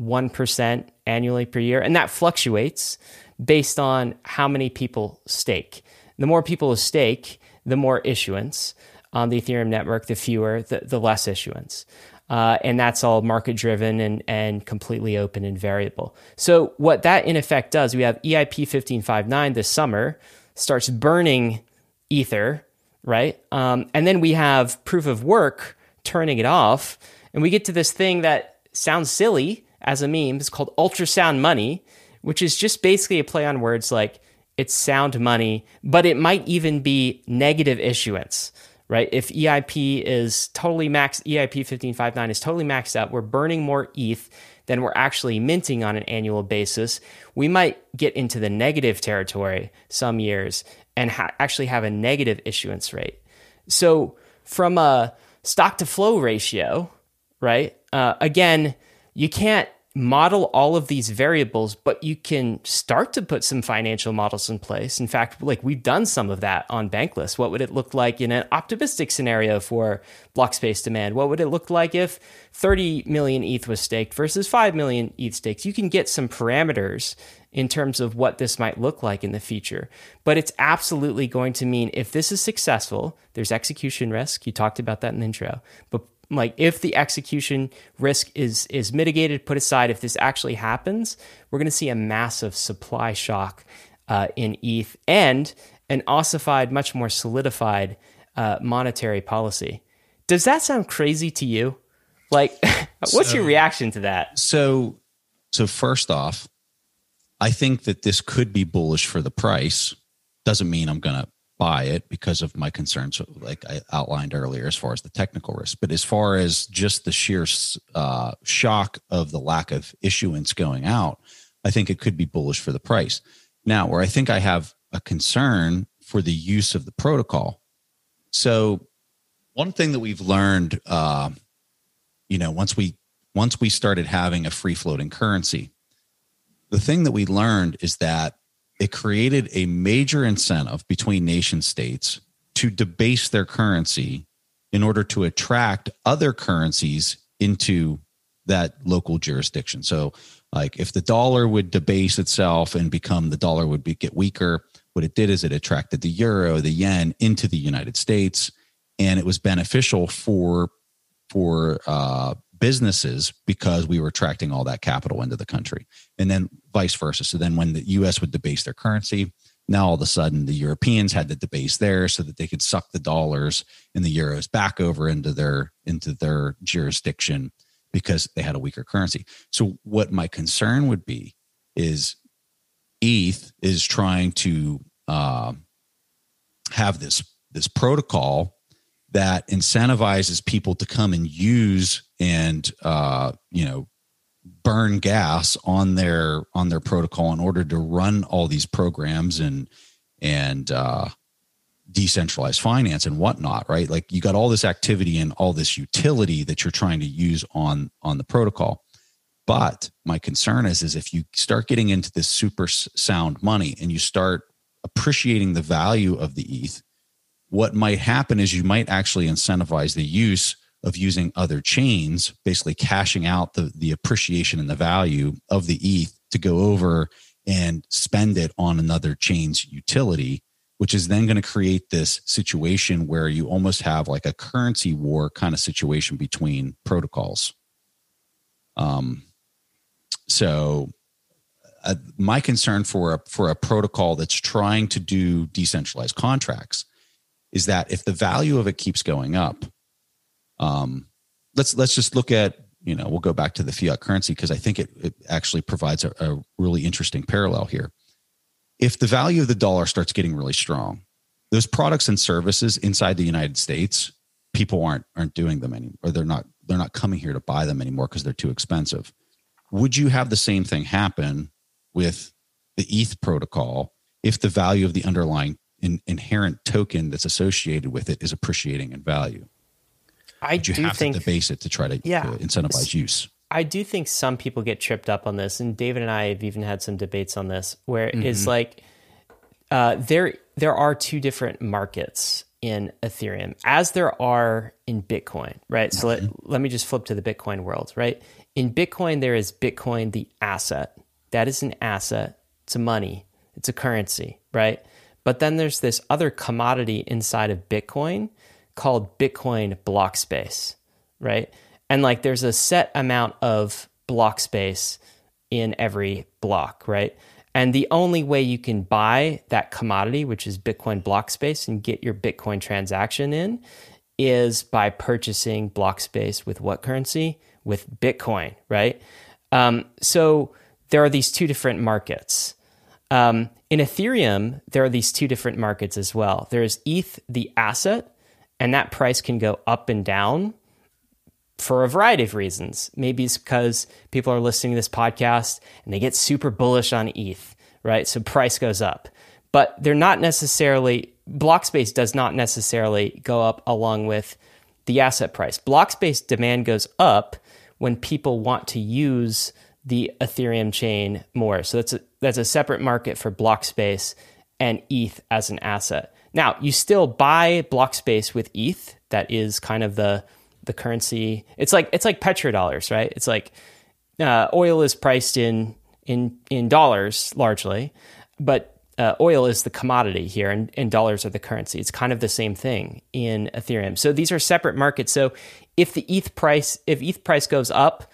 1% annually per year. And that fluctuates based on how many people stake. The more people who stake, the more issuance on the Ethereum network, the fewer, the less issuance. And that's all market driven and completely open and variable. So what that in effect does, we have EIP 1559 this summer starts burning Ether, right? And then we have proof of work turning it off. And we get to this thing that sounds silly as a meme. It's called ultrasound money, which is just basically a play on words like it's sound money, but it might even be negative issuance. Right? If EIP is totally maxed, EIP 1559 is totally maxed out, we're burning more ETH than we're actually minting on an annual basis. We might get into the negative territory some years and actually have a negative issuance rate. So from a stock to flow ratio, right? Again, you can't model all of these variables, but you can start to put some financial models in place. In fact, like we've done some of that on Bankless. What would it look like in an optimistic scenario for block space demand? What would it look like if 30 million ETH was staked versus 5 million ETH staked? You can get some parameters in terms of what this might look like in the future. But it's absolutely going to mean if this is successful, there's execution risk. You talked about that in the intro. But like if the execution risk is mitigated, put aside, if this actually happens, we're going to see a massive supply shock in ETH and an ossified, much more solidified monetary policy. Does that sound crazy to you? Like, what's your reaction to that? So first off, I think that this could be bullish for the price. Doesn't mean I'm going to buy it because of my concerns, like I outlined earlier, as far as the technical risk. But as far as just the sheer shock of the lack of issuance going out, I think it could be bullish for the price. Now, where I think I have a concern for the use of the protocol. So one thing that we've learned, once we started having a free floating currency, the thing that we learned is that it created a major incentive between nation states to debase their currency in order to attract other currencies into that local jurisdiction. So like if the dollar would debase itself and become the dollar would get weaker, what it did is it attracted the euro, the yen into the United States, and it was beneficial for businesses because we were attracting all that capital into the country, and then vice versa. So then when the US would debase their currency, now all of a sudden the Europeans had to debase theirs so that they could suck the dollars and the euros back over into their jurisdiction because they had a weaker currency. So what my concern would be is ETH is trying to have this protocol that incentivizes people to come and use and burn gas on their protocol in order to run all these programs and decentralized finance and whatnot, right? Like you got all this activity and all this utility that you're trying to use on the protocol. But my concern is if you start getting into this super sound money and you start appreciating the value of the ETH, what might happen is you might actually incentivize the use of using other chains, basically cashing out the appreciation and the value of the ETH to go over and spend it on another chain's utility, which is then going to create this situation where you almost have like a currency war kind of situation between protocols. So my concern for a protocol that's trying to do decentralized contracts is that if the value of it keeps going up, let's just look at, we'll go back to the fiat currency because I think it actually provides a really interesting parallel here. If the value of the dollar starts getting really strong, those products and services inside the United States, people aren't doing them anymore, or they're not coming here to buy them anymore because they're too expensive. Would you have the same thing happen with the ETH protocol if the value of the underlying inherent token that's associated with it is appreciating in value? I do think to debase it to try to incentivize use. I do think some people get tripped up on this, and David and I have even had some debates on this, where it's like there are two different markets in Ethereum, as there are in Bitcoin, right? So let me just flip to the Bitcoin world, right? in Bitcoin, there is Bitcoin, the asset. That is an asset. It's a money. It's a currency, right? But then there's this other commodity inside of Bitcoin called Bitcoin block space, right? And like there's a set amount of block space in every block, right? And the only way you can buy that commodity, which is Bitcoin block space, and get your Bitcoin transaction in is by purchasing block space with what currency? With Bitcoin, right? So there are these two different markets. In Ethereum, there are these two different markets as well. There's ETH, the asset, and that price can go up and down for a variety of reasons. Maybe it's because people are listening to this podcast and they get super bullish on ETH, right? So price goes up. But they're not necessarily, block space does not necessarily go up along with the asset price. Block space demand goes up when people want to use the Ethereum chain more. So that's a separate market for block space and ETH as an asset. Now, you still buy block space with ETH. That is kind of the currency. It's like petrodollars, right? It's like oil is priced in dollars largely, but oil is the commodity here, and dollars are the currency. It's kind of the same thing in Ethereum. So these are separate markets. So if ETH price goes up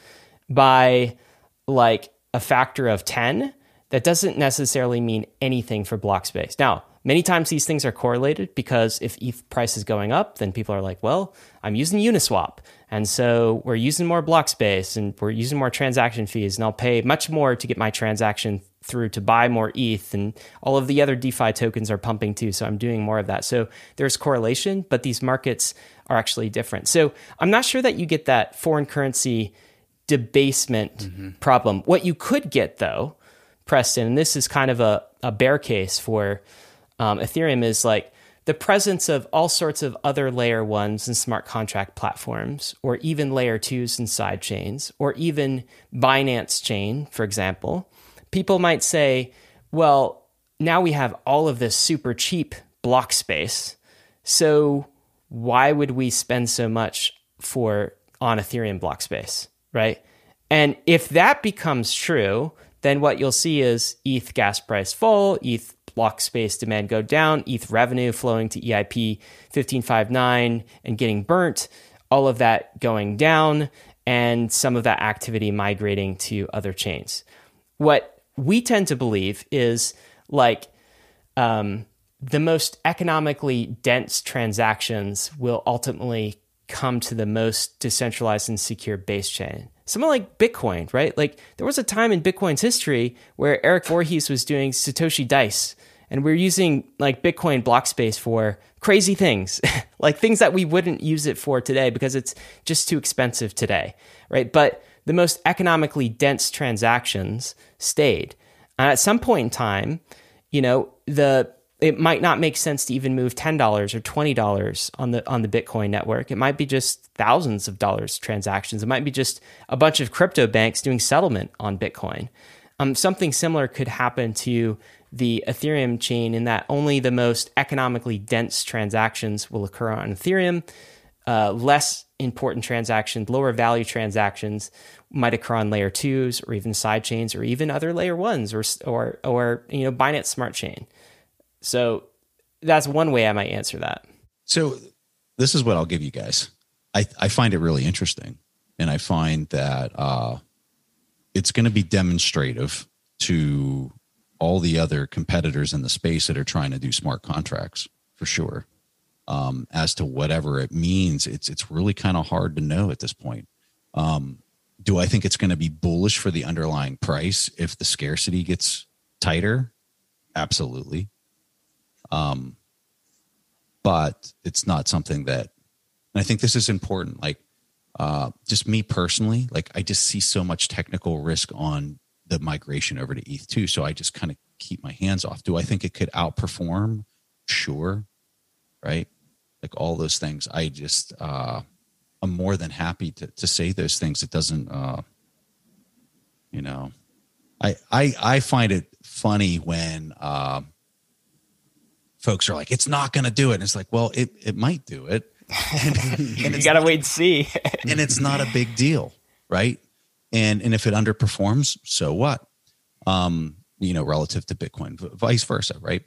by like a factor of 10, that doesn't necessarily mean anything for block space. Now, many times these things are correlated because if ETH price is going up, then people are like, well, I'm using Uniswap. And so we're using more block space and we're using more transaction fees, and I'll pay much more to get my transaction through to buy more ETH, and all of the other DeFi tokens are pumping too. So I'm doing more of that. So there's correlation, but these markets are actually different. So I'm not sure that you get that foreign currency debasement problem. What you could get though, Preston, and this is kind of a bear case for Ethereum, is like the presence of all sorts of other layer ones and smart contract platforms, or even layer twos and side chains, or even Binance chain, for example. People might say, well, now we have all of this super cheap block space, so why would we spend so much on Ethereum block space, right? And if that becomes true, then what you'll see is ETH gas price fall, ETH block space demand go down, ETH revenue flowing to EIP 1559 and getting burnt, all of that going down, and some of that activity migrating to other chains. What we tend to believe is like the most economically dense transactions will ultimately come to the most decentralized and secure base chain. Something like Bitcoin, right? Like there was a time in Bitcoin's history where Eric Voorhees was doing Satoshi Dice, and we're using like Bitcoin block space for crazy things, like things that we wouldn't use it for today because it's just too expensive today, right? But the most economically dense transactions stayed. And at some point in time, it might not make sense to even move $10 or $20 on the Bitcoin network. It might be just thousands of dollars transactions. It might be just a bunch of crypto banks doing settlement on Bitcoin. Something similar could happen to the Ethereum chain in that only the most economically dense transactions will occur on Ethereum. Less important transactions, lower value transactions might occur on layer twos or even side chains or even other layer ones or Binance Smart Chain. So that's one way I might answer that. So this is what I'll give you guys. I find it really interesting, and I find that it's going to be demonstrative to all the other competitors in the space that are trying to do smart contracts, for sure. As to whatever it means, it's really kind of hard to know at this point. Do I think it's going to be bullish for the underlying price if the scarcity gets tighter? Absolutely. But it's not something that, and I think this is important. Like, just me personally, like I just see so much technical risk on the migration over to ETH2. So I just kind of keep my hands off. Do I think it could outperform? Sure. Right. Like all those things. I just, I'm more than happy to say those things. It doesn't, I find it funny when, folks are like, it's not going to do it. And it's like, well, it might do it. And you got to wait and see. And it's not a big deal, right? And if it underperforms, so what? Relative to Bitcoin, vice versa, right?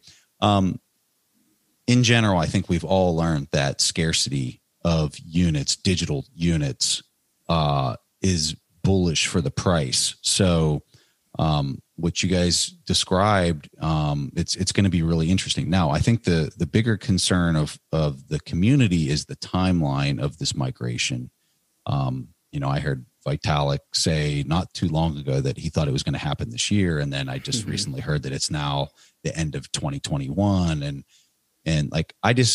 In general, I think we've all learned that scarcity of units, digital units, is bullish for the price. So what you guys described, it's going to be really interesting. Now, I think the bigger concern of the community is the timeline of this migration. I heard Vitalik say not too long ago that he thought it was going to happen this year. And then I just recently heard that it's now the end of 2021. And like,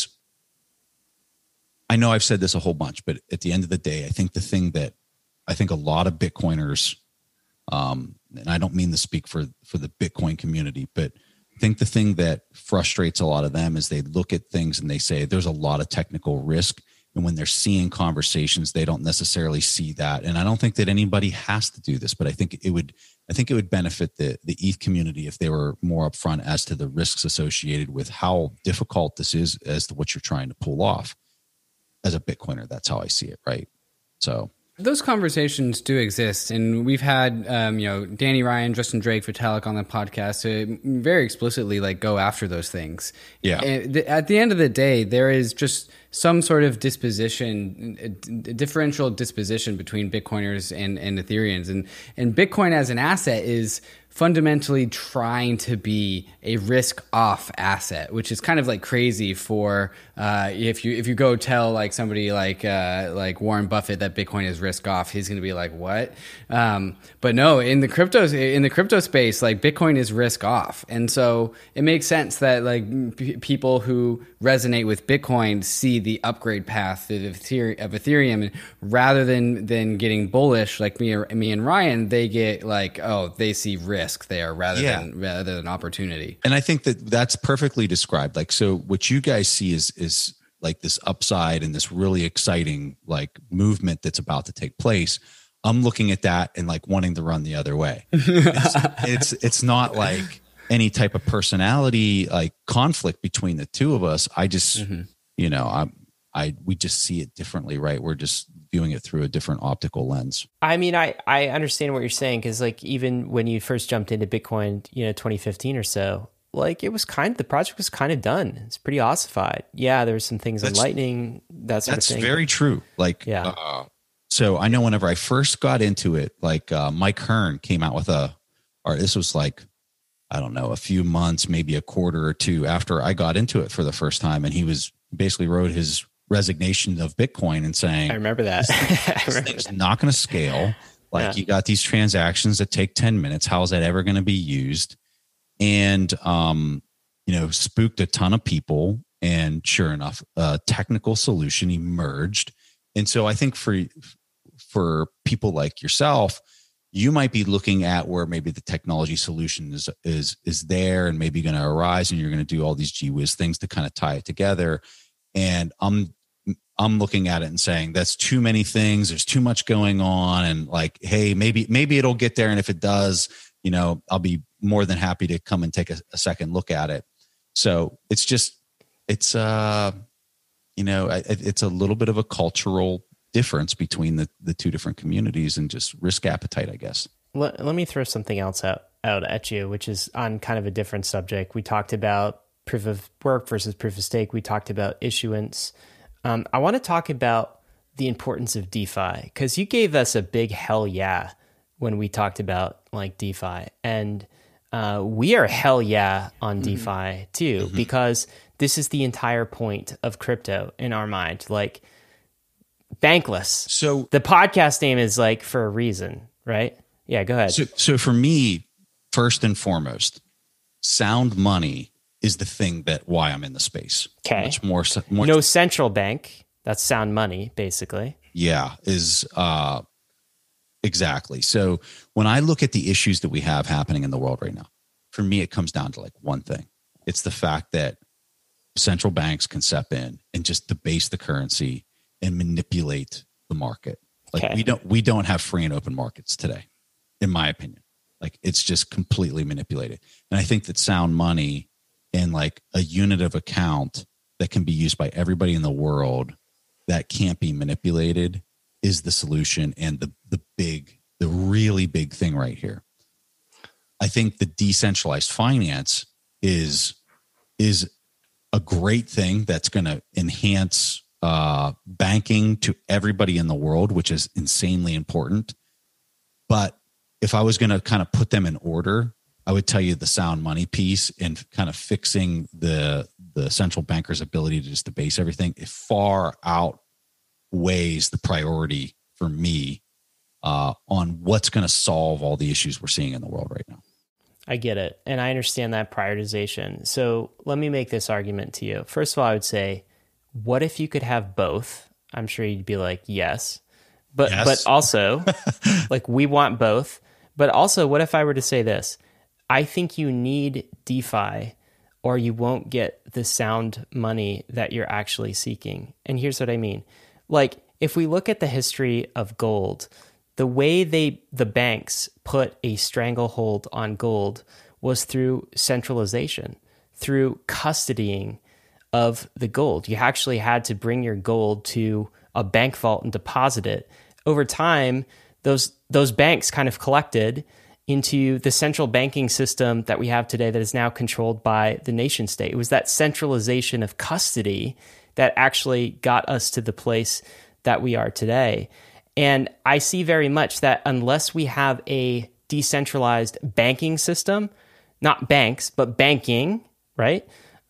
I know I've said this a whole bunch, but at the end of the day, I think the thing that I think a lot of Bitcoiners, and I don't mean to speak for the Bitcoin community, but I think the thing that frustrates a lot of them is they look at things and they say there's a lot of technical risk. And when they're seeing conversations, they don't necessarily see that. And I don't think that anybody has to do this, but I think it would benefit the ETH community if they were more upfront as to the risks associated with how difficult this is as to what you're trying to pull off. As a Bitcoiner, that's how I see it, right? So those conversations do exist, and we've had Danny Ryan, Justin Drake, Vitalik on the podcast to very explicitly like go after those things. Yeah. At the end of the day, there is just some sort of differential disposition between Bitcoiners and Ethereans, and Bitcoin as an asset is fundamentally trying to be a risk-off asset, which is kind of like crazy for if you go tell like somebody like Warren Buffett that Bitcoin is risk-off, he's going to be like, what? But no, in the crypto space, like Bitcoin is risk-off, and so it makes sense that like people who resonate with Bitcoin see the upgrade path of Ethereum, and rather than getting bullish like me and Ryan, they get like, oh, they see risk there rather than opportunity. And I think that's perfectly described. Like, so what you guys see is like this upside and this really exciting like movement that's about to take place. I'm looking at that and like wanting to run the other way. It's not like any type of personality like conflict between the two of us. I just, we just see it differently, right? We're just viewing it through a different optical lens. I mean, I understand what you're saying, because like even when you first jumped into Bitcoin, 2015 or so, like the project was kind of done. It's pretty ossified. Yeah, there were some things in Lightning, that sort of thing. That's very true. Like, yeah. So I know whenever I first got into it, like Mike Hearn came out with this was like, I don't know, a few months, maybe a quarter or two after I got into it for the first time, and he was basically wrote his resignation of Bitcoin and saying, I remember that. This thing's not going to scale. Like, you got these transactions that take 10 minutes. How is that ever going to be used? And, spooked a ton of people. And sure enough, a technical solution emerged. And so I think for people like yourself, you might be looking at where maybe the technology solution is there and maybe going to arise, and you're going to do all these gee whiz things to kind of tie it together. And I'm looking at it and saying that's too many things. There's too much going on, and like, hey, maybe it'll get there. And if it does, I'll be more than happy to come and take a second look at it. So it's a little bit of a cultural difference between the two different communities and just risk appetite, I guess. Let me throw something else out at you, which is on kind of a different subject. We talked about proof of work versus proof of stake. We talked about issuance. I want to talk about the importance of DeFi, because you gave us a big hell yeah when we talked about like DeFi, and we are hell yeah on DeFi too, because this is the entire point of crypto in our mind, like bankless. So the podcast name is like for a reason, right? Yeah, go ahead. So for me, first and foremost, sound money is the thing why I'm in the space. Okay. Much more no central bank. That's sound money, basically. Yeah, exactly. So when I look at the issues that we have happening in the world right now, for me, it comes down to like one thing. It's the fact that central banks can step in and just debase the currency and manipulate the market. Like, we don't have free and open markets today, in my opinion. Like, it's just completely manipulated. And I think that sound money and like a unit of account that can be used by everybody in the world that can't be manipulated is the solution and the big the really big thing right here. I think the decentralized finance is a great thing that's going to enhance banking to everybody in the world, which is insanely important. But if I was going to kind of put them in order, I would tell you the sound money piece and kind of fixing the central banker's ability to just debase everything, it far outweighs the priority for me on what's going to solve all the issues we're seeing in the world right now. I get it. And I understand that prioritization. So let me make this argument to you. First of all, I would say, what if you could have both? I'm sure you'd be like, yes. But also, like, we want both. But also, what if I were to say this? I think you need DeFi or you won't get the sound money that you're actually seeking. And here's what I mean. Like, if we look at the history of gold, the way the banks put a stranglehold on gold was through centralization, through custodying of the gold. You actually had to bring your gold to a bank vault and deposit it. Over time, those banks kind of collected into the central banking system that we have today that is now controlled by the nation state. It was that centralization of custody that actually got us to the place that we are today. And I see very much that unless we have a decentralized banking system, not banks, but banking, right?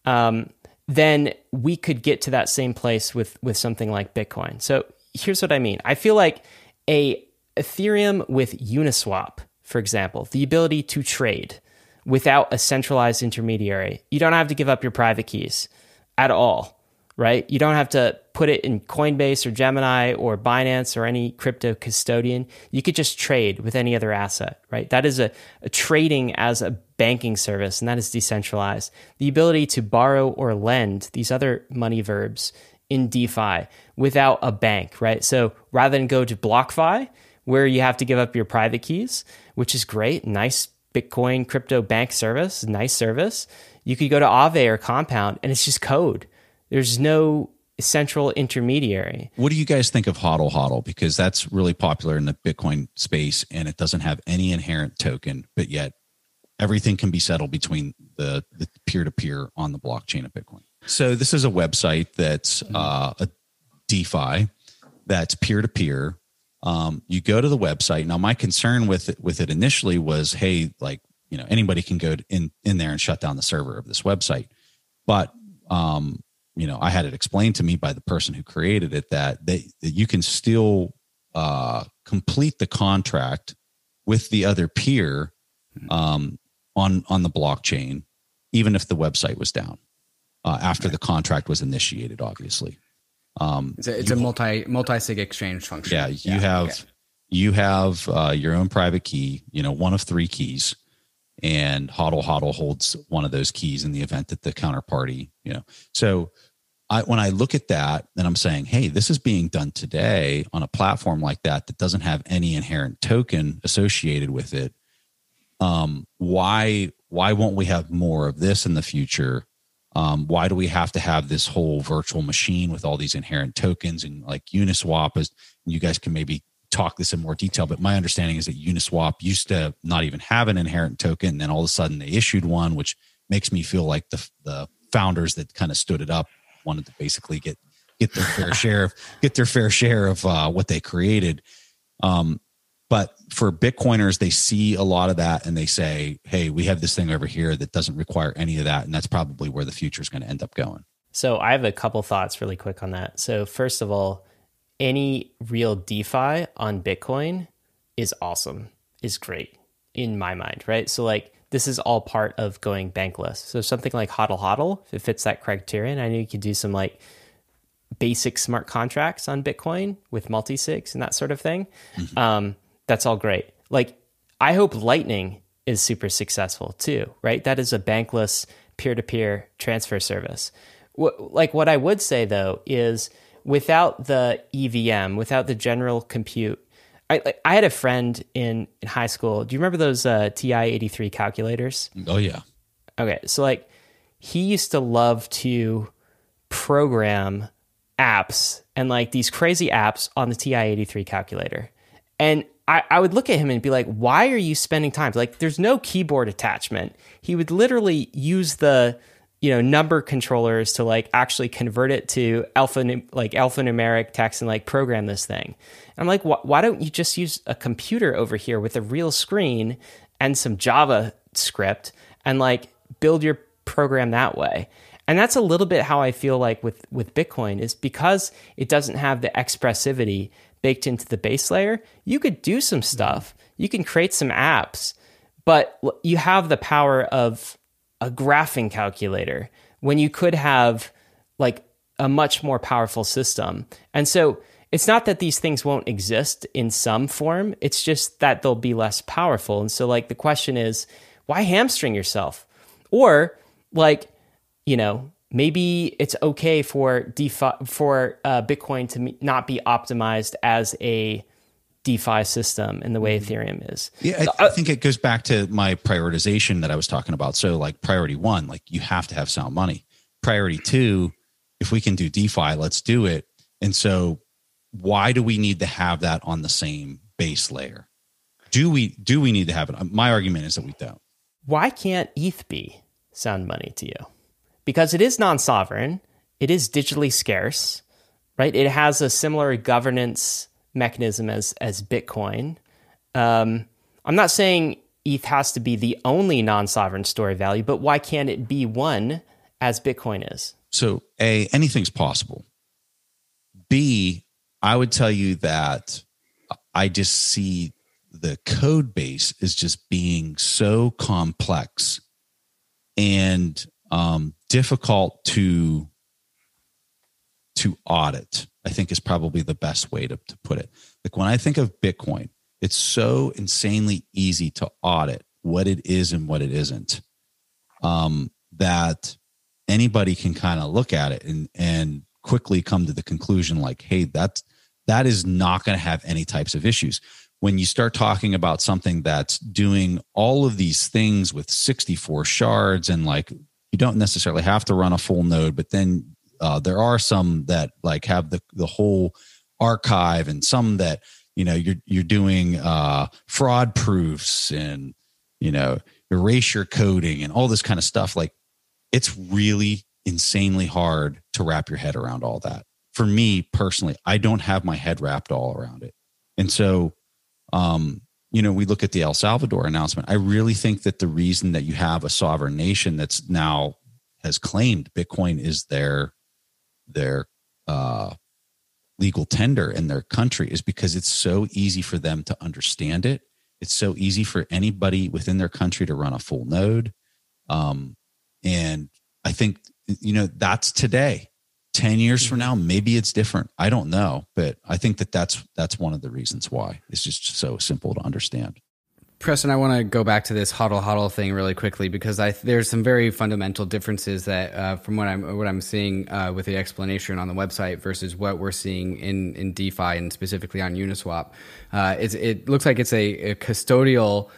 Then we could get to that same place with something like Bitcoin. So here's what I mean. I feel like a Ethereum with Uniswap, for example, the ability to trade without a centralized intermediary. You don't have to give up your private keys at all, right? You don't have to put it in Coinbase or Gemini or Binance or any crypto custodian. You could just trade with any other asset, right? That is a trading as a banking service, and that is decentralized. The ability to borrow or lend, these other money verbs in DeFi without a bank, right? So rather than go to BlockFi, where you have to give up your private keys, which is great, nice Bitcoin crypto bank service, nice service. You could go to Aave or Compound, and it's just code. There's no central intermediary. What do you guys think of HODL HODL? Because that's really popular in the Bitcoin space, and it doesn't have any inherent token, but yet everything can be settled between the peer-to-peer on the blockchain of Bitcoin. So this is a website that's a DeFi that's peer-to-peer. You go to the website. Now, my concern with it initially was, hey, like, you know, anybody can go in there and shut down the server of this website. But you know, I had it explained to me by the person who created it that you can still complete the contract with the other peer on the blockchain, even if the website was down after the contract was initiated. Obviously, it's a multi-sig exchange function. Yeah, you have your own private key. You know, one of three keys. And HODL HODL holds one of those keys in the event that the counterparty, you know. So when I look at that, then I'm saying, hey, this is being done today on a platform like that doesn't have any inherent token associated with it. Why won't we have more of this in the future? Why do we have to have this whole virtual machine with all these inherent tokens? And like Uniswap, is, you guys can maybe talk this in more detail, but my understanding is that Uniswap used to not even have an inherent token, and then all of a sudden they issued one, which makes me feel like the founders that kind of stood it up wanted to basically get their fair share of what they created. But for Bitcoiners, they see a lot of that and they say, hey, we have this thing over here that doesn't require any of that, and that's probably where the future is going to end up going. So I have a couple thoughts really quick on that. So first of all, any real DeFi on Bitcoin is awesome, is great in my mind, right? So like, this is all part of going bankless. So something like HODL HODL, if it fits that criterion, I know you could do some like basic smart contracts on Bitcoin with multi-sigs and that sort of thing. Mm-hmm. That's all great. Like, I hope Lightning is super successful too, right? That is a bankless peer-to-peer transfer service. What I would say though is, without the EVM, without the general compute, I had a friend in high school. Do you remember those TI-83 calculators? Oh, yeah. Okay, so like, he used to love to program apps and like these crazy apps on the TI-83 calculator. And I would look at him and be like, why are you spending time? Like, there's no keyboard attachment. He would literally use the, number controllers to like actually convert it to alphanumeric text and like program this thing. And I'm like, why don't you just use a computer over here with a real screen and some JavaScript and like build your program that way? And that's a little bit how I feel like with Bitcoin, is because it doesn't have the expressivity baked into the base layer. You could do some stuff. You can create some apps, but you have the power of a graphing calculator when you could have like a much more powerful system. And so it's not that these things won't exist in some form. It's just that they'll be less powerful. And so like the question is, why hamstring yourself? Or like, maybe it's okay for Bitcoin to not be optimized as a DeFi system in the way Ethereum is. Yeah, I think it goes back to my prioritization that I was talking about. So like priority 1, like you have to have sound money. Priority 2, if we can do DeFi, let's do it. And so why do we need to have that on the same base layer? Do we need to have it? My argument is that we don't. Why can't ETH be sound money to you? Because it is non-sovereign, it is digitally scarce, right? It has a similar governance mechanism as Bitcoin. I'm not saying ETH has to be the only non-sovereign store of value, but why can't it be one as Bitcoin is? So A, anything's possible. B, I would tell you that I just see the code base is just being so complex and difficult to audit, I think is probably the best way to put it. Like when I think of Bitcoin, it's so insanely easy to audit what it is and what it isn't, that anybody can kind of look at it and quickly come to the conclusion like, hey, that is not going to have any types of issues. When you start talking about something that's doing all of these things with 64 shards, and like you don't necessarily have to run a full node, but then there are some that like have the whole archive, and some that you're doing fraud proofs and erasure coding and all this kind of stuff. Like it's really insanely hard to wrap your head around all that. For me personally, I don't have my head wrapped all around it, and so we look at the El Salvador announcement. I really think that the reason that you have a sovereign nation that's now has claimed Bitcoin is their legal tender in their country is because it's so easy for them to understand it. It's so easy for anybody within their country to run a full node. And I think, that's today. 10 years from now, maybe it's different. I don't know, but I think that's one of the reasons why. It's just so simple to understand. Preston, I want to go back to this hodl thing really quickly because there's some very fundamental differences that from what I'm seeing with the explanation on the website versus what we're seeing in DeFi and specifically on Uniswap. It looks like it's a custodial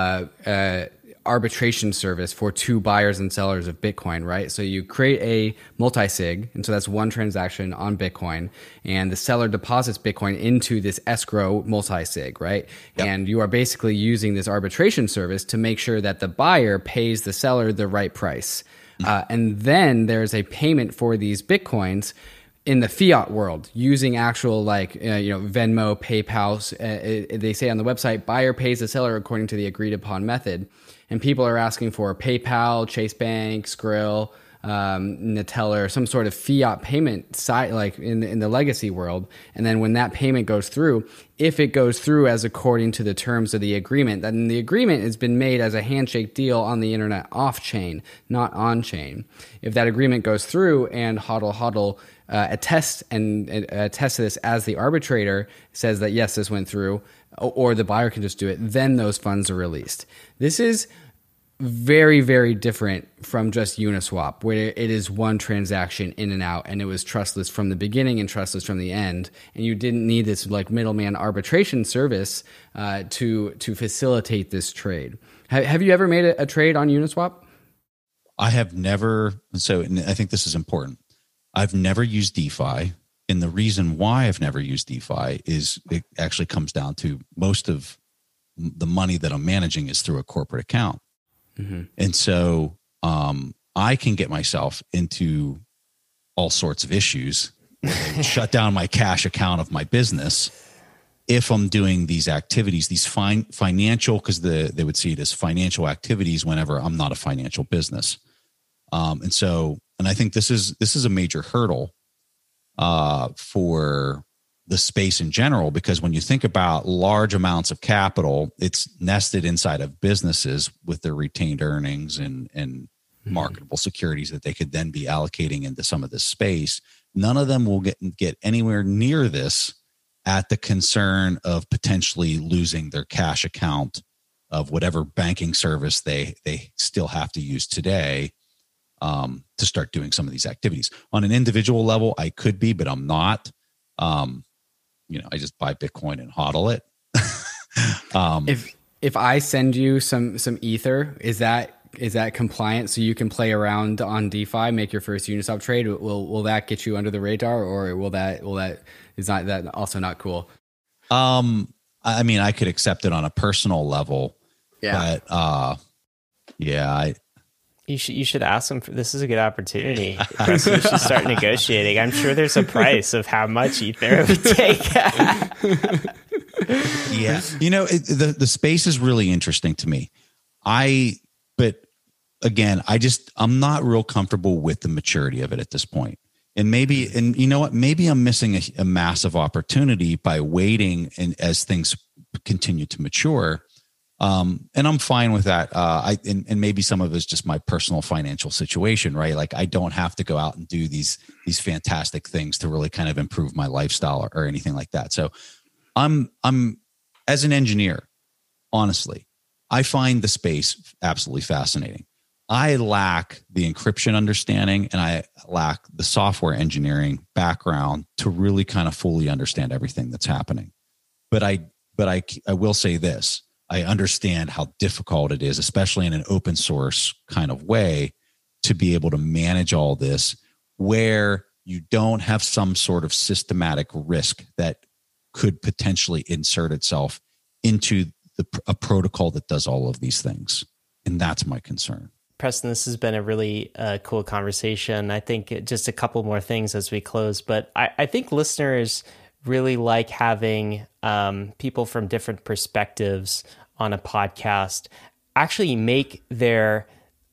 arbitration service for two buyers and sellers of Bitcoin, right? So you create a multi-sig, and so that's one transaction on Bitcoin, and the seller deposits Bitcoin into this escrow multi-sig, right? Yep. And you are basically using this arbitration service to make sure that the buyer pays the seller the right price. And then there's a payment for these Bitcoins in the fiat world using actual Venmo, PayPal. They say on the website, buyer pays the seller according to the agreed upon method. And people are asking for PayPal, Chase Bank, Skrill, Neteller, some sort of fiat payment site, like in the legacy world. And then when that payment goes through, if it goes through as according to the terms of the agreement, then the agreement has been made as a handshake deal on the internet off chain, not on chain. If that agreement goes through and HODL attests to this as the arbitrator says that yes, this went through, or the buyer can just do it, then those funds are released. This is very, very different from just Uniswap, where it is one transaction in and out, and it was trustless from the beginning and trustless from the end, and you didn't need this like middleman arbitration service to facilitate this trade. Have you ever made a trade on Uniswap? I have never. So, and I think this is important. I've never used DeFi And the reason why I've never used DeFi is it actually comes down to most of the money that I'm managing is through a corporate account. Mm-hmm. And so I can get myself into all sorts of issues where they would shut down my cash account of my business if I'm doing these activities, these financial, because they would see it as financial activities whenever I'm not a financial business. And I think this is a major hurdle for the space in general, because when you think about large amounts of capital, it's nested inside of businesses with their retained earnings and marketable securities that they could then be allocating into some of this space. None of them will get anywhere near this at the concern of potentially losing their cash account of whatever banking service they still have to use today to start doing some of these activities. On an individual level, I could be, but I'm not. I just buy Bitcoin and hodl it. If I send you some Ether, is that compliant so you can play around on DeFi, make your first Uniswap trade? Will that get you under the radar, or will that is not that also not cool? I mean, I could accept it on a personal level, but you should ask them. This is a good opportunity. You should start negotiating. I'm sure there's a price of how much Ether it would take. Yeah, the space is really interesting to me. But again, I'm not real comfortable with the maturity of it at this point. And you know what? Maybe I'm missing a massive opportunity by waiting and as things continue to mature. And I'm fine with that. And maybe some of it's just my personal financial situation, right? Like I don't have to go out and do these fantastic things to really kind of improve my lifestyle or anything like that. So I'm as an engineer, honestly, I find the space absolutely fascinating. I lack the encryption understanding and I lack the software engineering background to really kind of fully understand everything that's happening. But I will say this. I understand how difficult it is, especially in an open source kind of way, to be able to manage all this where you don't have some sort of systematic risk that could potentially insert itself into a protocol that does all of these things. And that's my concern. Preston, this has been a really cool conversation. I think just a couple more things as we close, but I think listeners really like having people from different perspectives on a podcast actually make their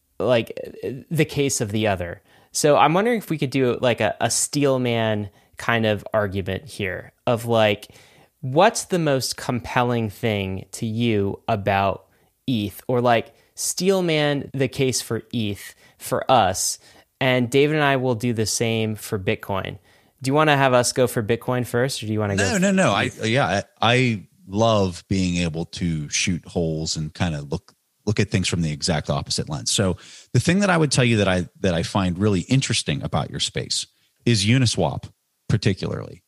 the case of the other. So I'm wondering if we could do like a Steelman kind of argument here of like, what's the most compelling thing to you about ETH, or like Steelman the case for ETH for us, and David and I will do the same for Bitcoin. Do you want to have us go for Bitcoin first, or do you want to go? No. I love being able to shoot holes and kind of look at things from the exact opposite lens. So the thing that I would tell you that I find really interesting about your space is Uniswap, particularly.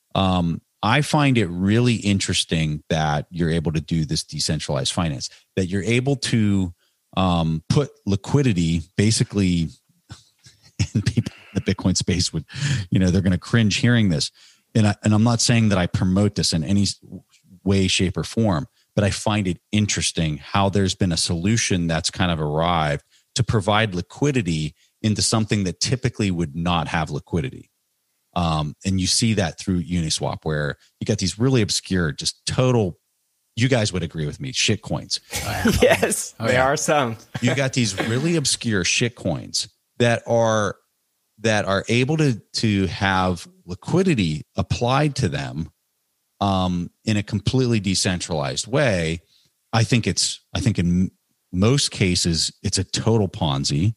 I find it really interesting that you're able to do this decentralized finance, that you're able to put liquidity basically, and people in the Bitcoin space would, they're going to cringe hearing this. And I'm not saying that I promote this in any way, shape, or form, but I find it interesting how there's been a solution that's kind of arrived to provide liquidity into something that typically would not have liquidity. And you see that through Uniswap, where you got these really obscure, just total, you guys would agree with me, shit coins. Yes, there are some. You got these really obscure shit coins that are able to have liquidity applied to them in a completely decentralized way. I think in most cases it's a total Ponzi.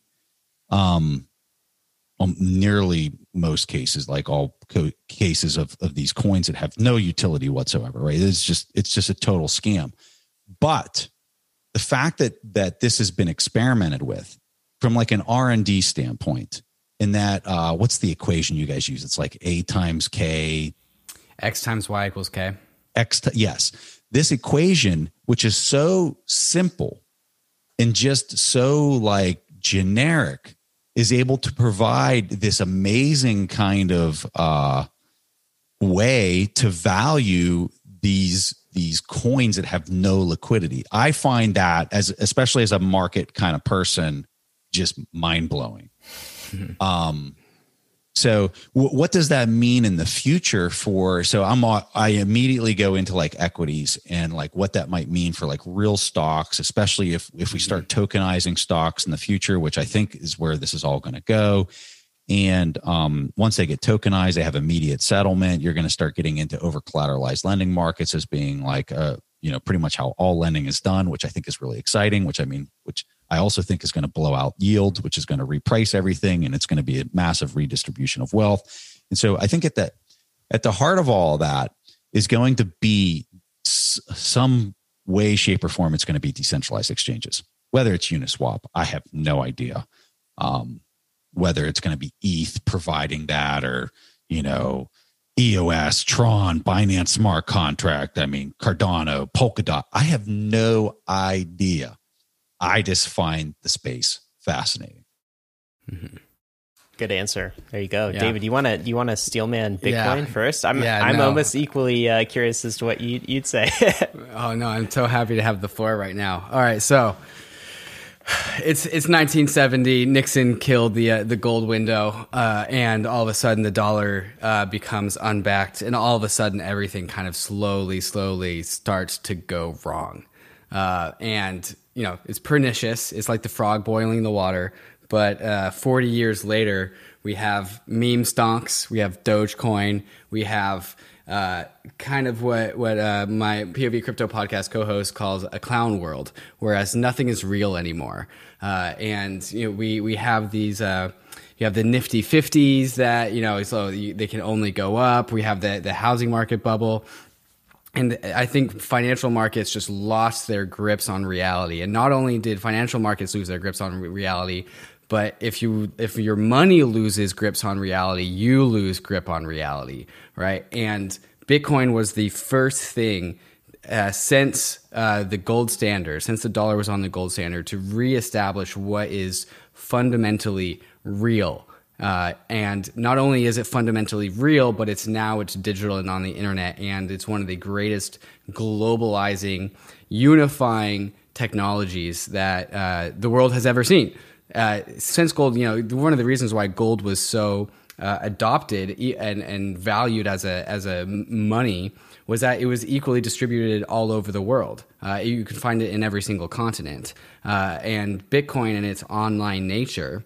Nearly most cases, like all cases of these coins that have no utility whatsoever, right? It's just a total scam. But the fact that this has been experimented with from like an R&D standpoint, in that what's the equation you guys use? It's like A times K, X times Y equals K. Yes. This equation, which is so simple and just so like generic, is able to provide this amazing kind of way to value these coins that have no liquidity. I find that, especially as a market kind of person, just mind blowing. So what does that mean in the future I immediately go into like equities and like what that might mean for like real stocks, especially if we start tokenizing stocks in the future, which I think is where this is all going to go. And once they get tokenized, they have immediate settlement. You're going to start getting into over collateralized lending markets as being like, pretty much how all lending is done, which I think is really exciting, which I also think is going to blow out yield, which is going to reprice everything. And it's going to be a massive redistribution of wealth. And so I think at the heart of all of that is going to be some way, shape, or form. It's going to be decentralized exchanges, whether it's Uniswap. I have no idea. Whether it's going to be ETH providing that or, EOS, Tron, Binance Smart Contract, Cardano, Polkadot. I have no idea. I just find the space fascinating. Mm-hmm. Good answer. There you go. Yeah. David, you want to steelman Bitcoin first? I'm almost equally curious as to what you'd say. Oh, no, I'm so happy to have the floor right now. All right, so it's 1970. Nixon killed the gold window, and all of a sudden the dollar becomes unbacked, and all of a sudden everything kind of slowly starts to go wrong. And it's pernicious. It's like the frog boiling the water. But 40 years later, we have meme stonks, we have Dogecoin, we have kind of what my POV Crypto podcast co-host calls a clown world, whereas nothing is real anymore. And we have these. You have the nifty 50s that so they can only go up. We have the housing market bubble. And I think financial markets just lost their grips on reality. And not only did financial markets lose their grips on reality, but if your money loses grips on reality, you lose grip on reality, right? And Bitcoin was the first thing since the gold standard, since the dollar was on the gold standard, to reestablish what is fundamentally real. And not only is it fundamentally real, but it's digital and on the internet, and it's one of the greatest globalizing, unifying technologies that the world has ever seen. Since gold, one of the reasons why gold was so adopted and valued as a money was that it was equally distributed all over the world. You could find it in every single continent. And Bitcoin and its online nature,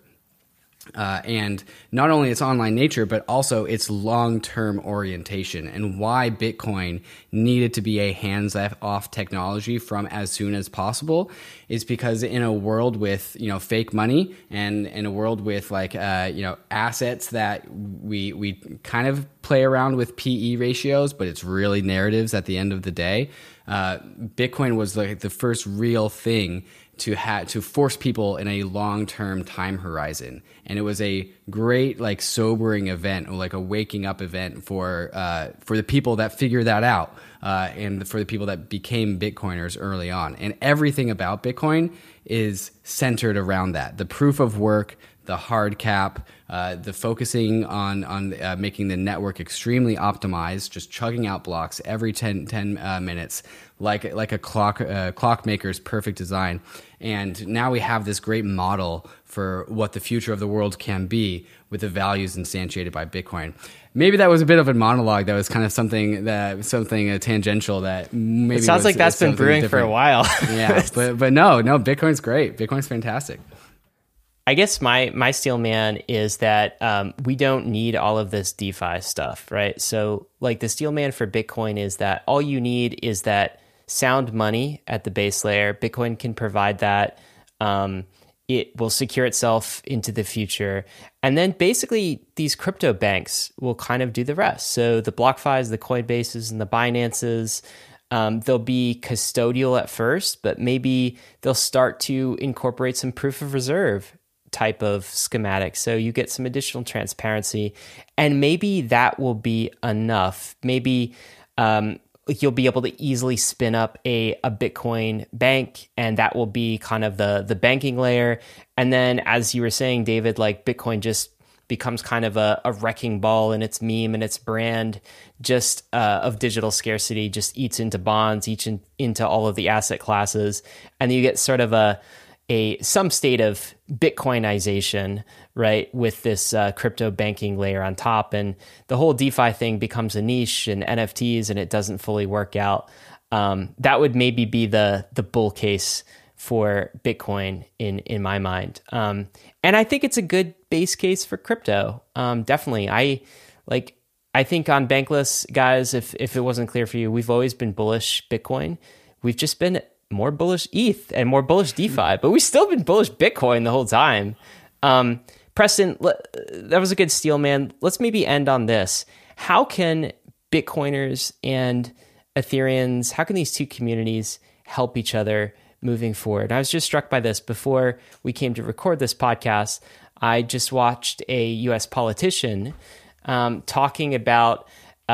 and not only its online nature, but also its long-term orientation, and why Bitcoin needed to be a hands-off technology from as soon as possible is because in a world with fake money and in a world with assets that we kind of play around with PE ratios, but it's really narratives at the end of the day. Bitcoin was like the first real thing to force people in a long-term time horizon. And it was a great, sobering event, or a waking up event for the people that figured that out, and for the people that became Bitcoiners early on. And everything about Bitcoin is centered around that. The proof of work, the hard cap, the focusing on making the network extremely optimized, just chugging out blocks every 10 minutes, like a clockmaker's perfect design. And now we have this great model for what the future of the world can be with the values instantiated by Bitcoin. Maybe that was a bit of a monologue. That was kind of something tangential that maybe it sounds like that's been brewing for a while. Yeah, but no, Bitcoin's great. Bitcoin's fantastic. I guess my steel man is that we don't need all of this DeFi stuff, right? So the steel man for Bitcoin is that all you need is that sound money at the base layer. Bitcoin can provide that. It will secure itself into the future. And then basically these crypto banks will kind of do the rest. So the BlockFis, the Coinbases, and the Binances, they'll be custodial at first, but maybe they'll start to incorporate some proof of reserve type of schematic. So you get some additional transparency, and maybe that will be enough. Maybe you'll be able to easily spin up a Bitcoin bank, and that will be kind of the banking layer. And then, as you were saying, David, Bitcoin just becomes kind of a wrecking ball, and its meme and its brand just of digital scarcity just eats into bonds, into all of the asset classes. And you get sort of some state of Bitcoinization, right, with this crypto banking layer on top. And the whole DeFi thing becomes a niche and NFTs, and it doesn't fully work out. That would maybe be the bull case for Bitcoin in my mind. And I think it's a good base case for crypto. Definitely. I think on Bankless, guys, if it wasn't clear for you, we've always been bullish Bitcoin. We've just been more bullish ETH and more bullish DeFi, but we've still been bullish Bitcoin the whole time. Preston, that was a good steal, man. Let's maybe end on this. How can Bitcoiners and Ethereans, how can these two communities help each other moving forward? I was just struck by this before we came to record this podcast. I just watched a US politician talking about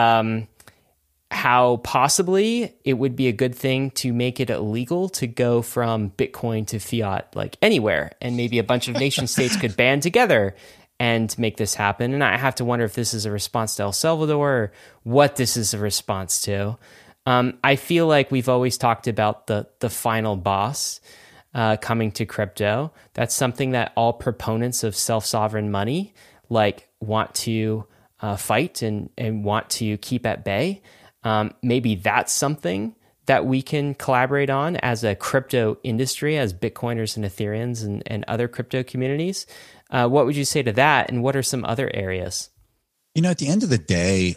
how possibly it would be a good thing to make it illegal to go from Bitcoin to fiat, like anywhere. And maybe a bunch of nation states could band together and make this happen. And I have to wonder if this is a response to El Salvador or what this is a response to. I feel like we've always talked about the final boss coming to crypto. That's something that all proponents of self-sovereign money want to fight and want to keep at bay. Maybe that's something that we can collaborate on as a crypto industry, as Bitcoiners and Ethereans and other crypto communities. What would you say to that? And what are some other areas? At the end of the day,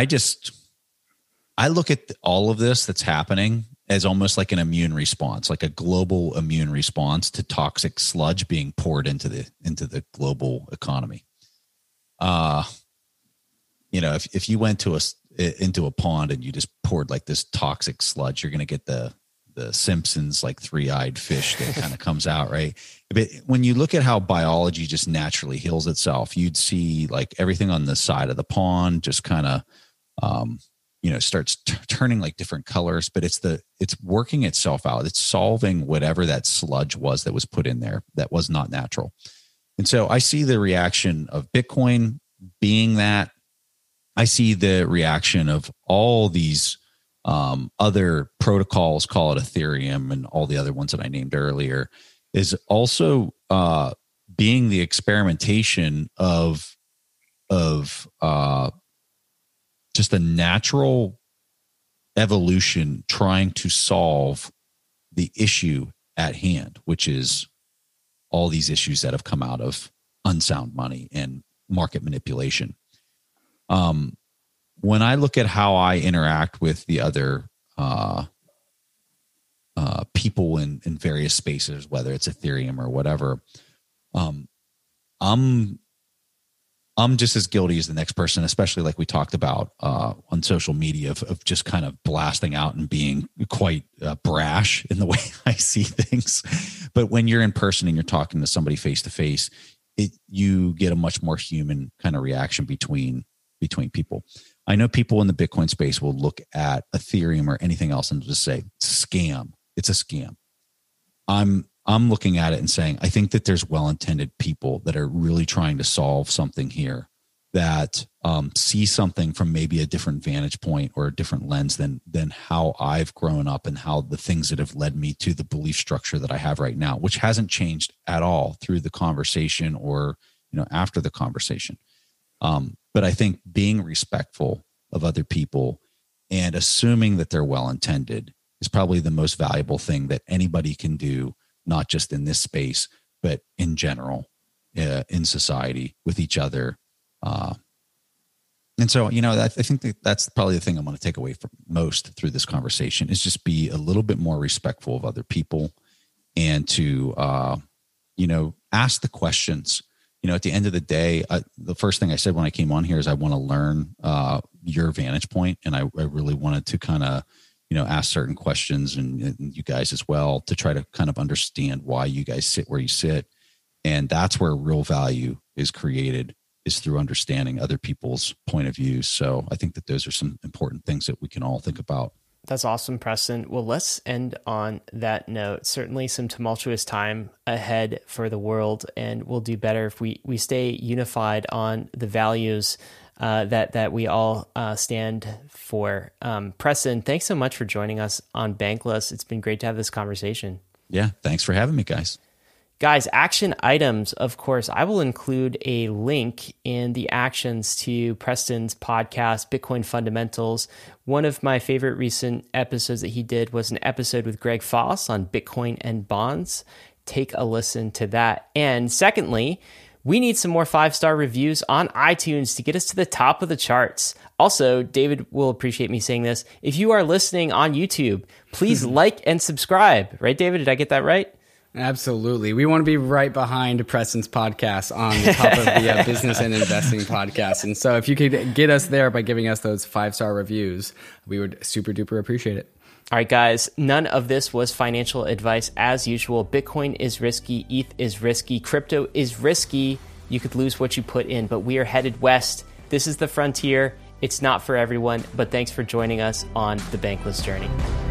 I look at all of this that's happening as almost like an immune response, like a global immune response to toxic sludge being poured into the global economy. If you went into a pond and you just poured like this toxic sludge, you're going to get the Simpsons like three-eyed fish that kind of comes out, right? But when you look at how biology just naturally heals itself, you'd see like everything on the side of the pond just kind of starts turning like different colors, but it's working itself out. It's solving whatever that sludge was that was put in there that was not natural. And so I see the reaction of Bitcoin being that. I see the reaction of all these other protocols, call it Ethereum and all the other ones that I named earlier, is also being the experimentation of just a natural evolution trying to solve the issue at hand, which is all these issues that have come out of unsound money and market manipulation. When I look at how I interact with the other people in various spaces, whether it's Ethereum or whatever, I'm just as guilty as the next person, especially like we talked about on social media of just kind of blasting out and being quite brash in the way I see things. But when you're in person and you're talking to somebody face to face, you get a much more human kind of reaction between people. I know people in the Bitcoin space will look at Ethereum or anything else and just say, scam. It's a scam. I'm looking at it and saying, I think that there's well-intended people that are really trying to solve something here, that see something from maybe a different vantage point or a different lens than how I've grown up and how the things that have led me to the belief structure that I have right now, which hasn't changed at all through the conversation or after the conversation. But I think being respectful of other people and assuming that they're well-intended is probably the most valuable thing that anybody can do, not just in this space, but in general, in society with each other. And so, I think that's probably the thing I'm going to take away from most through this conversation is just be a little bit more respectful of other people and to, ask the questions. At the end of the day, the first thing I said when I came on here is I want to learn your vantage point, and I really wanted to kind of, ask certain questions and you guys as well to try to kind of understand why you guys sit where you sit. And that's where real value is created, is through understanding other people's point of view. So I think that those are some important things that we can all think about. That's awesome, Preston. Well, let's end on that note. Certainly some tumultuous time ahead for the world, and we'll do better if we stay unified on the values that we all stand for. Preston, thanks so much for joining us on Bankless. It's been great to have this conversation. Yeah, thanks for having me, guys. Guys, action items, of course, I will include a link in the actions to Preston's podcast, Bitcoin Fundamentals. One of my favorite recent episodes that he did was an episode with Greg Foss on Bitcoin and bonds. Take a listen to that. And secondly, we need some more 5-star reviews on iTunes to get us to the top of the charts. Also, David will appreciate me saying this. If you are listening on YouTube, please like and subscribe. Right, David? Did I get that right? Absolutely. We want to be right behind Preston's podcast on the top of the business and investing podcast. And so if you could get us there by giving us those 5-star reviews, we would super duper appreciate it. All right, guys, none of this was financial advice as usual. Bitcoin is risky. ETH is risky. Crypto is risky. You could lose what you put in, but we are headed west. This is the frontier. It's not for everyone, but thanks for joining us on the Bankless journey.